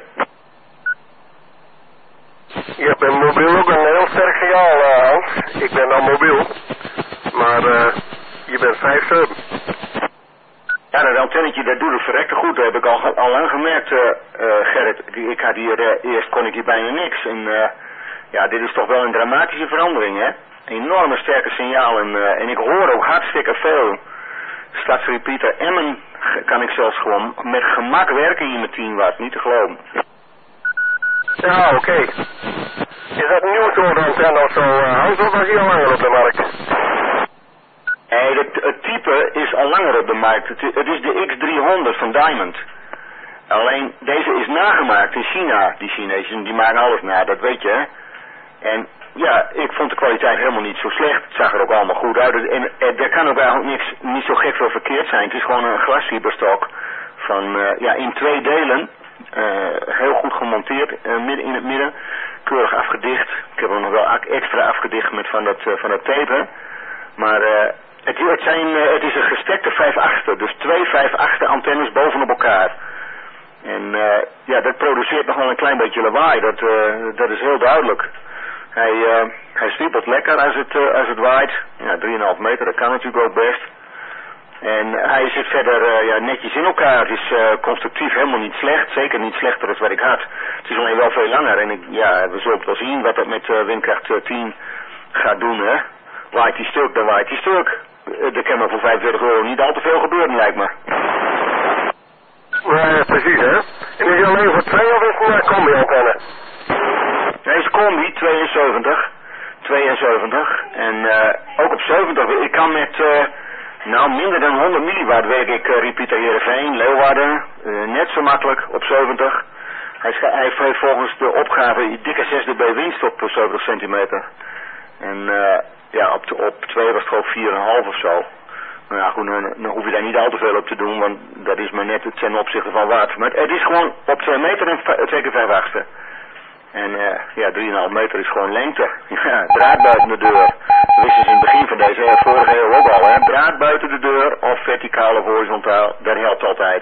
Je hebt een mobiel ook een heel sterk signaal, Hans. Ik ben dan mobiel. Maar je bent 5-7. Ja, dat antennetje, dat doet het verrekte goed. Dat heb ik al lang gemerkt, Gerrit. Ik had hier, eerst kon ik hier bijna niks. En ja, dit is toch wel een dramatische verandering, hè. Een enorme sterke signaal. En ik hoor ook hartstikke veel. Stadsrepeater Emmen kan ik zelfs gewoon met gemak werken hier met 10 watt, niet te geloven. Ja, oké. Is dat een nieuw soort antenne of zo, Hans, of was die al langer op de markt? Nee, het type is al langer op de markt. Het is de X300 van Diamond. Alleen, deze is nagemaakt in China. Die Chinezen, die maken alles na, dat weet je, hè. En ja, ik vond de kwaliteit helemaal niet zo slecht. Het zag er ook allemaal goed uit. En er kan ook eigenlijk niet zo gek veel verkeerd zijn. Het is gewoon een glasfiberstok van, ja, in 2 delen. Heel goed gemonteerd, midden in het midden. Keurig afgedicht. Ik heb hem nog wel extra afgedicht met van dat tape. Maar het is een gestekte 5/8. Dus 2 5/8 antennes bovenop elkaar. En ja, dat produceert nog wel een klein beetje lawaai. Dat is heel duidelijk. Hij zwiepelt lekker als het waait. Ja, 3,5 meter, dat kan natuurlijk ook best. En hij zit verder ja, netjes in elkaar. Het is constructief helemaal niet slecht. Zeker niet slechter dan wat ik had. Het is alleen wel veel langer. En we zullen wel zien wat dat met windkracht 10 gaat doen. Hè. Waait die stuk, dan waait die stuk. Er kan maar voor €45 niet al te veel gebeuren, lijkt me. Ja, precies, hè. En is hij alleen voor 2 of is het een combi-antenne? Deze combi, 72. En ook op 70. Ik kan met minder dan 100 milliwatt werk ik repeater Heerenveen, Leeuwarden. Net zo makkelijk op 70. Hij heeft volgens de opgave dikke 6 dB winst op 70 centimeter. En ja, op 2 was het ook 4,5 of zo. Nou ja, goed, dan hoef je daar niet al te veel op te doen, want dat is maar net ten opzichte van water. Maar het is gewoon op 2 meter en 2 keer 5 achtste. En ja, 3,5 meter is gewoon lengte. Ja, draad buiten de deur. Dat wisten ze in het begin van deze vorige eeuw ook al, hè. Draad buiten de deur of verticaal of horizontaal, dat helpt altijd.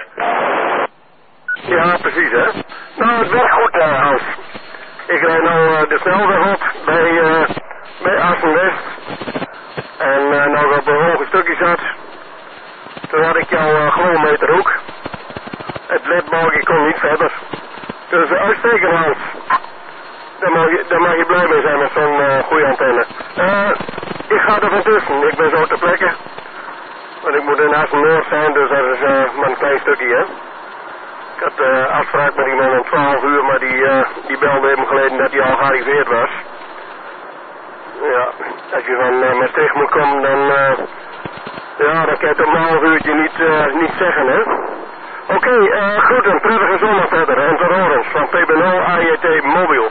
Ja, precies, hè. Nou, het werkt goed, Hans. Ik rijd nou de snelweg op bij Assen-West. En nou ik op een hoge stukje zat, toen had ik jouw gloonmeterhoek. Het ledbalkje kon niet verder. Dus uitstekend, Hans. Daar mag je blij mee zijn met zo'n goede antenne. Ik ga er van tussen. Ik ben zo ter plekke. Want ik moet in Assen-Noord zijn, dus dat is maar een klein stukje, hè. Ik had afspraak met iemand om 12 uur, maar die belde even geleden dat hij al gearriveerd was. Ja, als je van Maastricht moet komen, dan kan je het op een half uurtje niet zeggen, hè. Oké, goed, een prettige zondag verder. En tot horens van PBNL AJT Mobiel.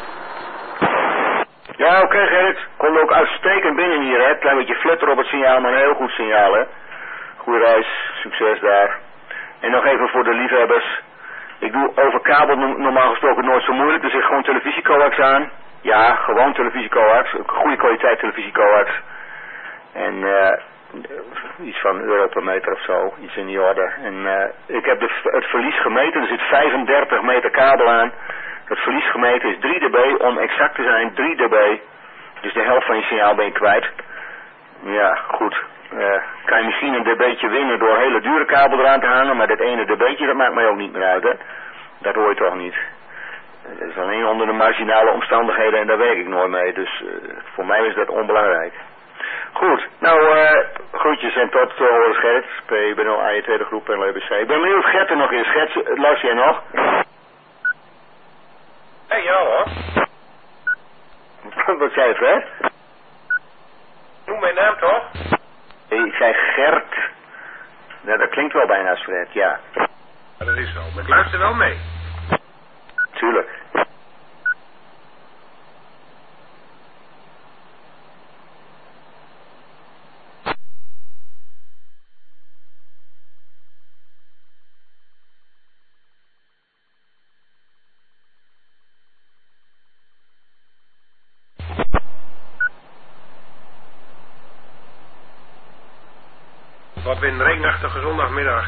Ja, oké, Gerrit. Komt ook uitstekend binnen hier, hè. Klein beetje flutter op het signaal, maar een heel goed signaal, hè. Goeie reis, succes daar. En nog even voor de liefhebbers. Ik doe over kabel normaal gesproken nooit zo moeilijk. Er zit gewoon televisiecoax aan. Ja, gewoon televisiecoax. Goede kwaliteit televisiecoax. En iets van euro per meter of zo. Iets in die orde. En ik heb het verlies gemeten. Er zit 35 meter kabel aan. Het verlies gemeten is 3 dB. Om exact te zijn 3 dB. Dus de helft van je signaal ben je kwijt. Ja, goed. Kan je misschien een dB'tje winnen door hele dure kabel eraan te hangen. Maar dat ene dB'tje, dat maakt mij ook niet meer uit, hè. Dat hoor je toch niet. Dat is alleen onder de marginale omstandigheden en daar werk ik nooit mee. Dus voor mij is dat onbelangrijk. Goed, nou groetjes en tot horens Gert. PBNL AJT de groep en LBC. Ik ben benieuwd of Gert er nog is. Gert, luister jij nog? Hey, ja hoor. Wat zei je, Fred? Noem mijn naam toch? Ik zei Gert. Nou, dat klinkt wel bijna als Fred, ja. Maar dat is zo, maar ik luister wel mee. Tuurlijk. Wat een regenachtige zondagmiddag.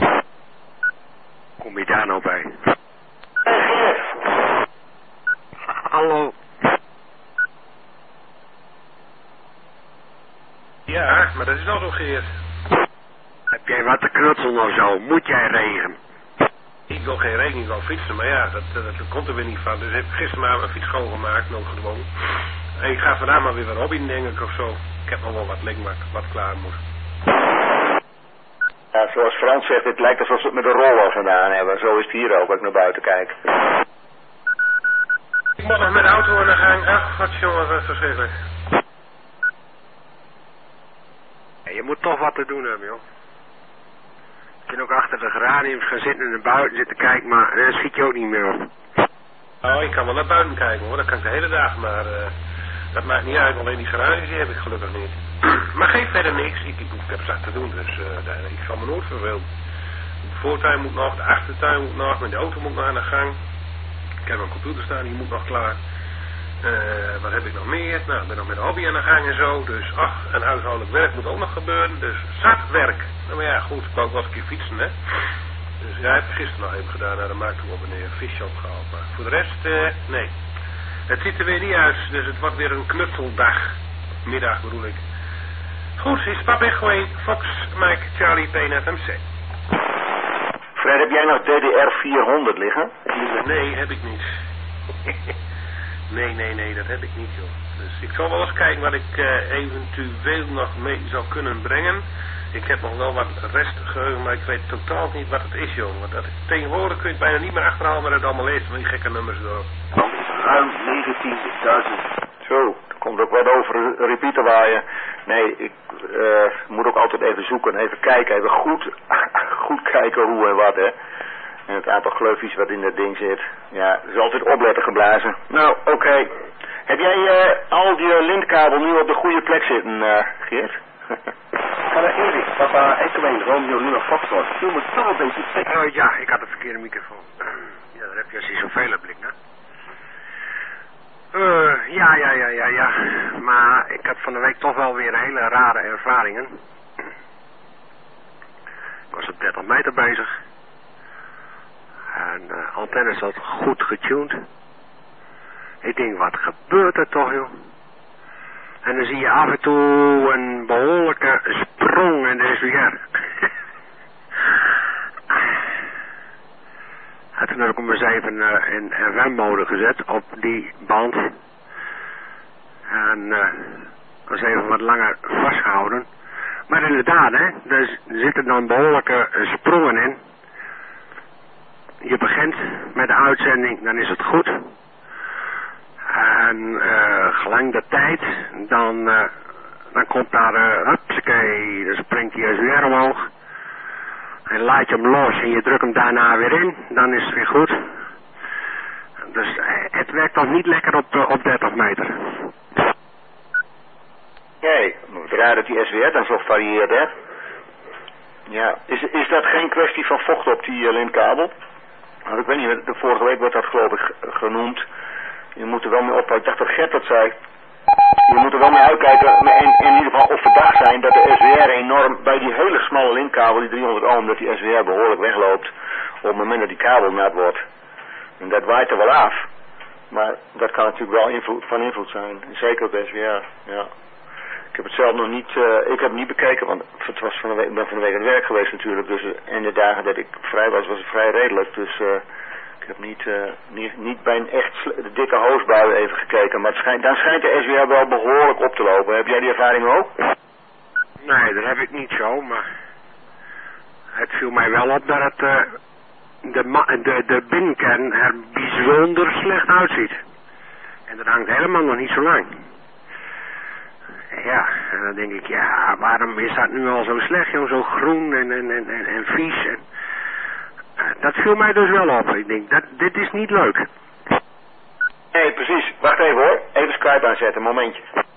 Kom je daar nou bij? Hallo. Ja, maar dat is al zo, Geert. Heb jij wat te knutselen of zo? Moet jij regen? Ik wil geen regen, ik wil fietsen, maar ja, dat komt er weer niet van. Dus ik heb gisteren maar mijn fiets schoongemaakt, noodgedwongen. En ik ga vandaag maar weer wat hobby, denk ik, of zo. Ik heb nog wel wat liggen wat klaar moet. Ja, zoals Frans zegt, het lijkt alsof ze het met een roller gedaan hebben. Zo is het hier ook, als ik naar buiten kijk. Ik moet nog met de auto aan de gang. Ach, wat jongen, wat verschrikkelijk. Ja, je moet toch wat te doen hebben, joh. Je kunt ook achter de geraniums gaan zitten en naar buiten zitten kijken, maar dan schiet je ook niet meer op. Oh, ik kan wel naar buiten kijken, hoor. Dat kan ik de hele dag, maar dat maakt niet uit. Alleen die geraniums die heb ik gelukkig niet. Maar geeft verder niks. Ik heb zat te doen, dus ik zal me nooit vervelen. De voortuin moet nog, de achtertuin moet nog, met de auto moet nog aan de gang. Ik heb een computer staan, die moet nog klaar. Wat heb ik nog meer? Nou, ik ben nog met de hobby aan de gang en zo. Dus ach, en huishoudelijk werk moet ook nog gebeuren. Dus zat werk. Nou maar ja, goed, ik wou ook wel eens een keer fietsen, hè. Dus ja, heb ik gisteren nog even gedaan. Nou, dan maakte ik op een visje opgehaald. Maar voor de rest, nee. Het ziet er weer niet uit, dus het wordt weer een knutseldag. Middag bedoel ik. Goed, is Pap Echo Fox, Mike, Charlie, P, MC. Fred, heb jij nog DDR 400 liggen? Nee, heb ik niet. Nee, dat heb ik niet, joh. Dus ik zal wel eens kijken wat ik eventueel nog mee zou kunnen brengen. Ik heb nog wel wat restgeheugen, maar ik weet totaal niet wat het is, joh. Want tegenwoordig kun je het bijna niet meer achterhalen, maar het allemaal leest van die gekke nummers door. Ruim 19.000. Zo, er komt ook wat over repeater waaien. Nee, ik moet ook altijd even zoeken, even kijken, even goed kijken hoe en wat, hè. En het aantal gleufjes wat in dat ding zit. Ja, er is altijd opletten geblazen. Nou, oké. Heb jij al die lintkabel nu op de goede plek zitten, Geert? Erik, papa, ik weet Romeo nu nog Foxtrot. Je moet toch een beetje trekken. Ja, ik had de verkeerde microfoon. Ja, daar heb je als je zoveel blik, hè? Ja. Maar ik had van de week toch wel weer hele rare ervaringen. Ik was op 30 meter bezig. En de antenne zat goed getuned. Ik denk, wat gebeurt er toch, joh? En dan zie je af en toe een behoorlijke sprong in de SWR. En toen heb ik hem eens even in FM-mode gezet op die band. En was even wat langer vastgehouden. Maar inderdaad, hè, er zitten dan behoorlijke sprongen in. Je begint met de uitzending, dan is het goed. En gelang de tijd, dan komt daar, hupsakee, dan springt hij eens weer omhoog. En laat je hem los en je drukt hem daarna weer in, dan is het weer goed. Dus het werkt toch niet lekker op 30 meter. Nee, het raar dat die SWR dan zo varieert, hè? Ja, is dat geen kwestie van vocht op die lintkabel? Nou, ik weet niet, de vorige week werd dat geloof ik genoemd. Je moet er wel mee oppassen, ik dacht dat Gert dat zei. Je moet er wel mee uitkijken, in ieder geval op verdacht zijn dat de SWR enorm, bij die hele smalle linkkabel, die 300 ohm, dat die SWR behoorlijk wegloopt op het moment dat die kabel nat wordt. En dat waait er wel af, maar dat kan natuurlijk wel van invloed zijn, zeker op de SWR, ja. Ik heb het zelf nog niet, ik heb het niet bekeken, want het was ik ben van de week aan het werk geweest natuurlijk, dus en de dagen dat ik vrij was het vrij redelijk, dus ik heb niet bij een echt dikke hoosbui even gekeken, maar dan schijnt de SWR wel behoorlijk op te lopen. Heb jij die ervaring ook? Nee, dat heb ik niet zo, maar het viel mij wel op dat het de binnenkern er bijzonder slecht uitziet. En dat hangt helemaal nog niet zo lang. Ja, en dan denk ik, ja, waarom is dat nu al zo slecht, joh, zo groen en vies. En, dat viel mij dus wel op. Ik denk, dit is niet leuk. Nee, precies. Wacht even hoor. Even Skype aanzetten, momentje.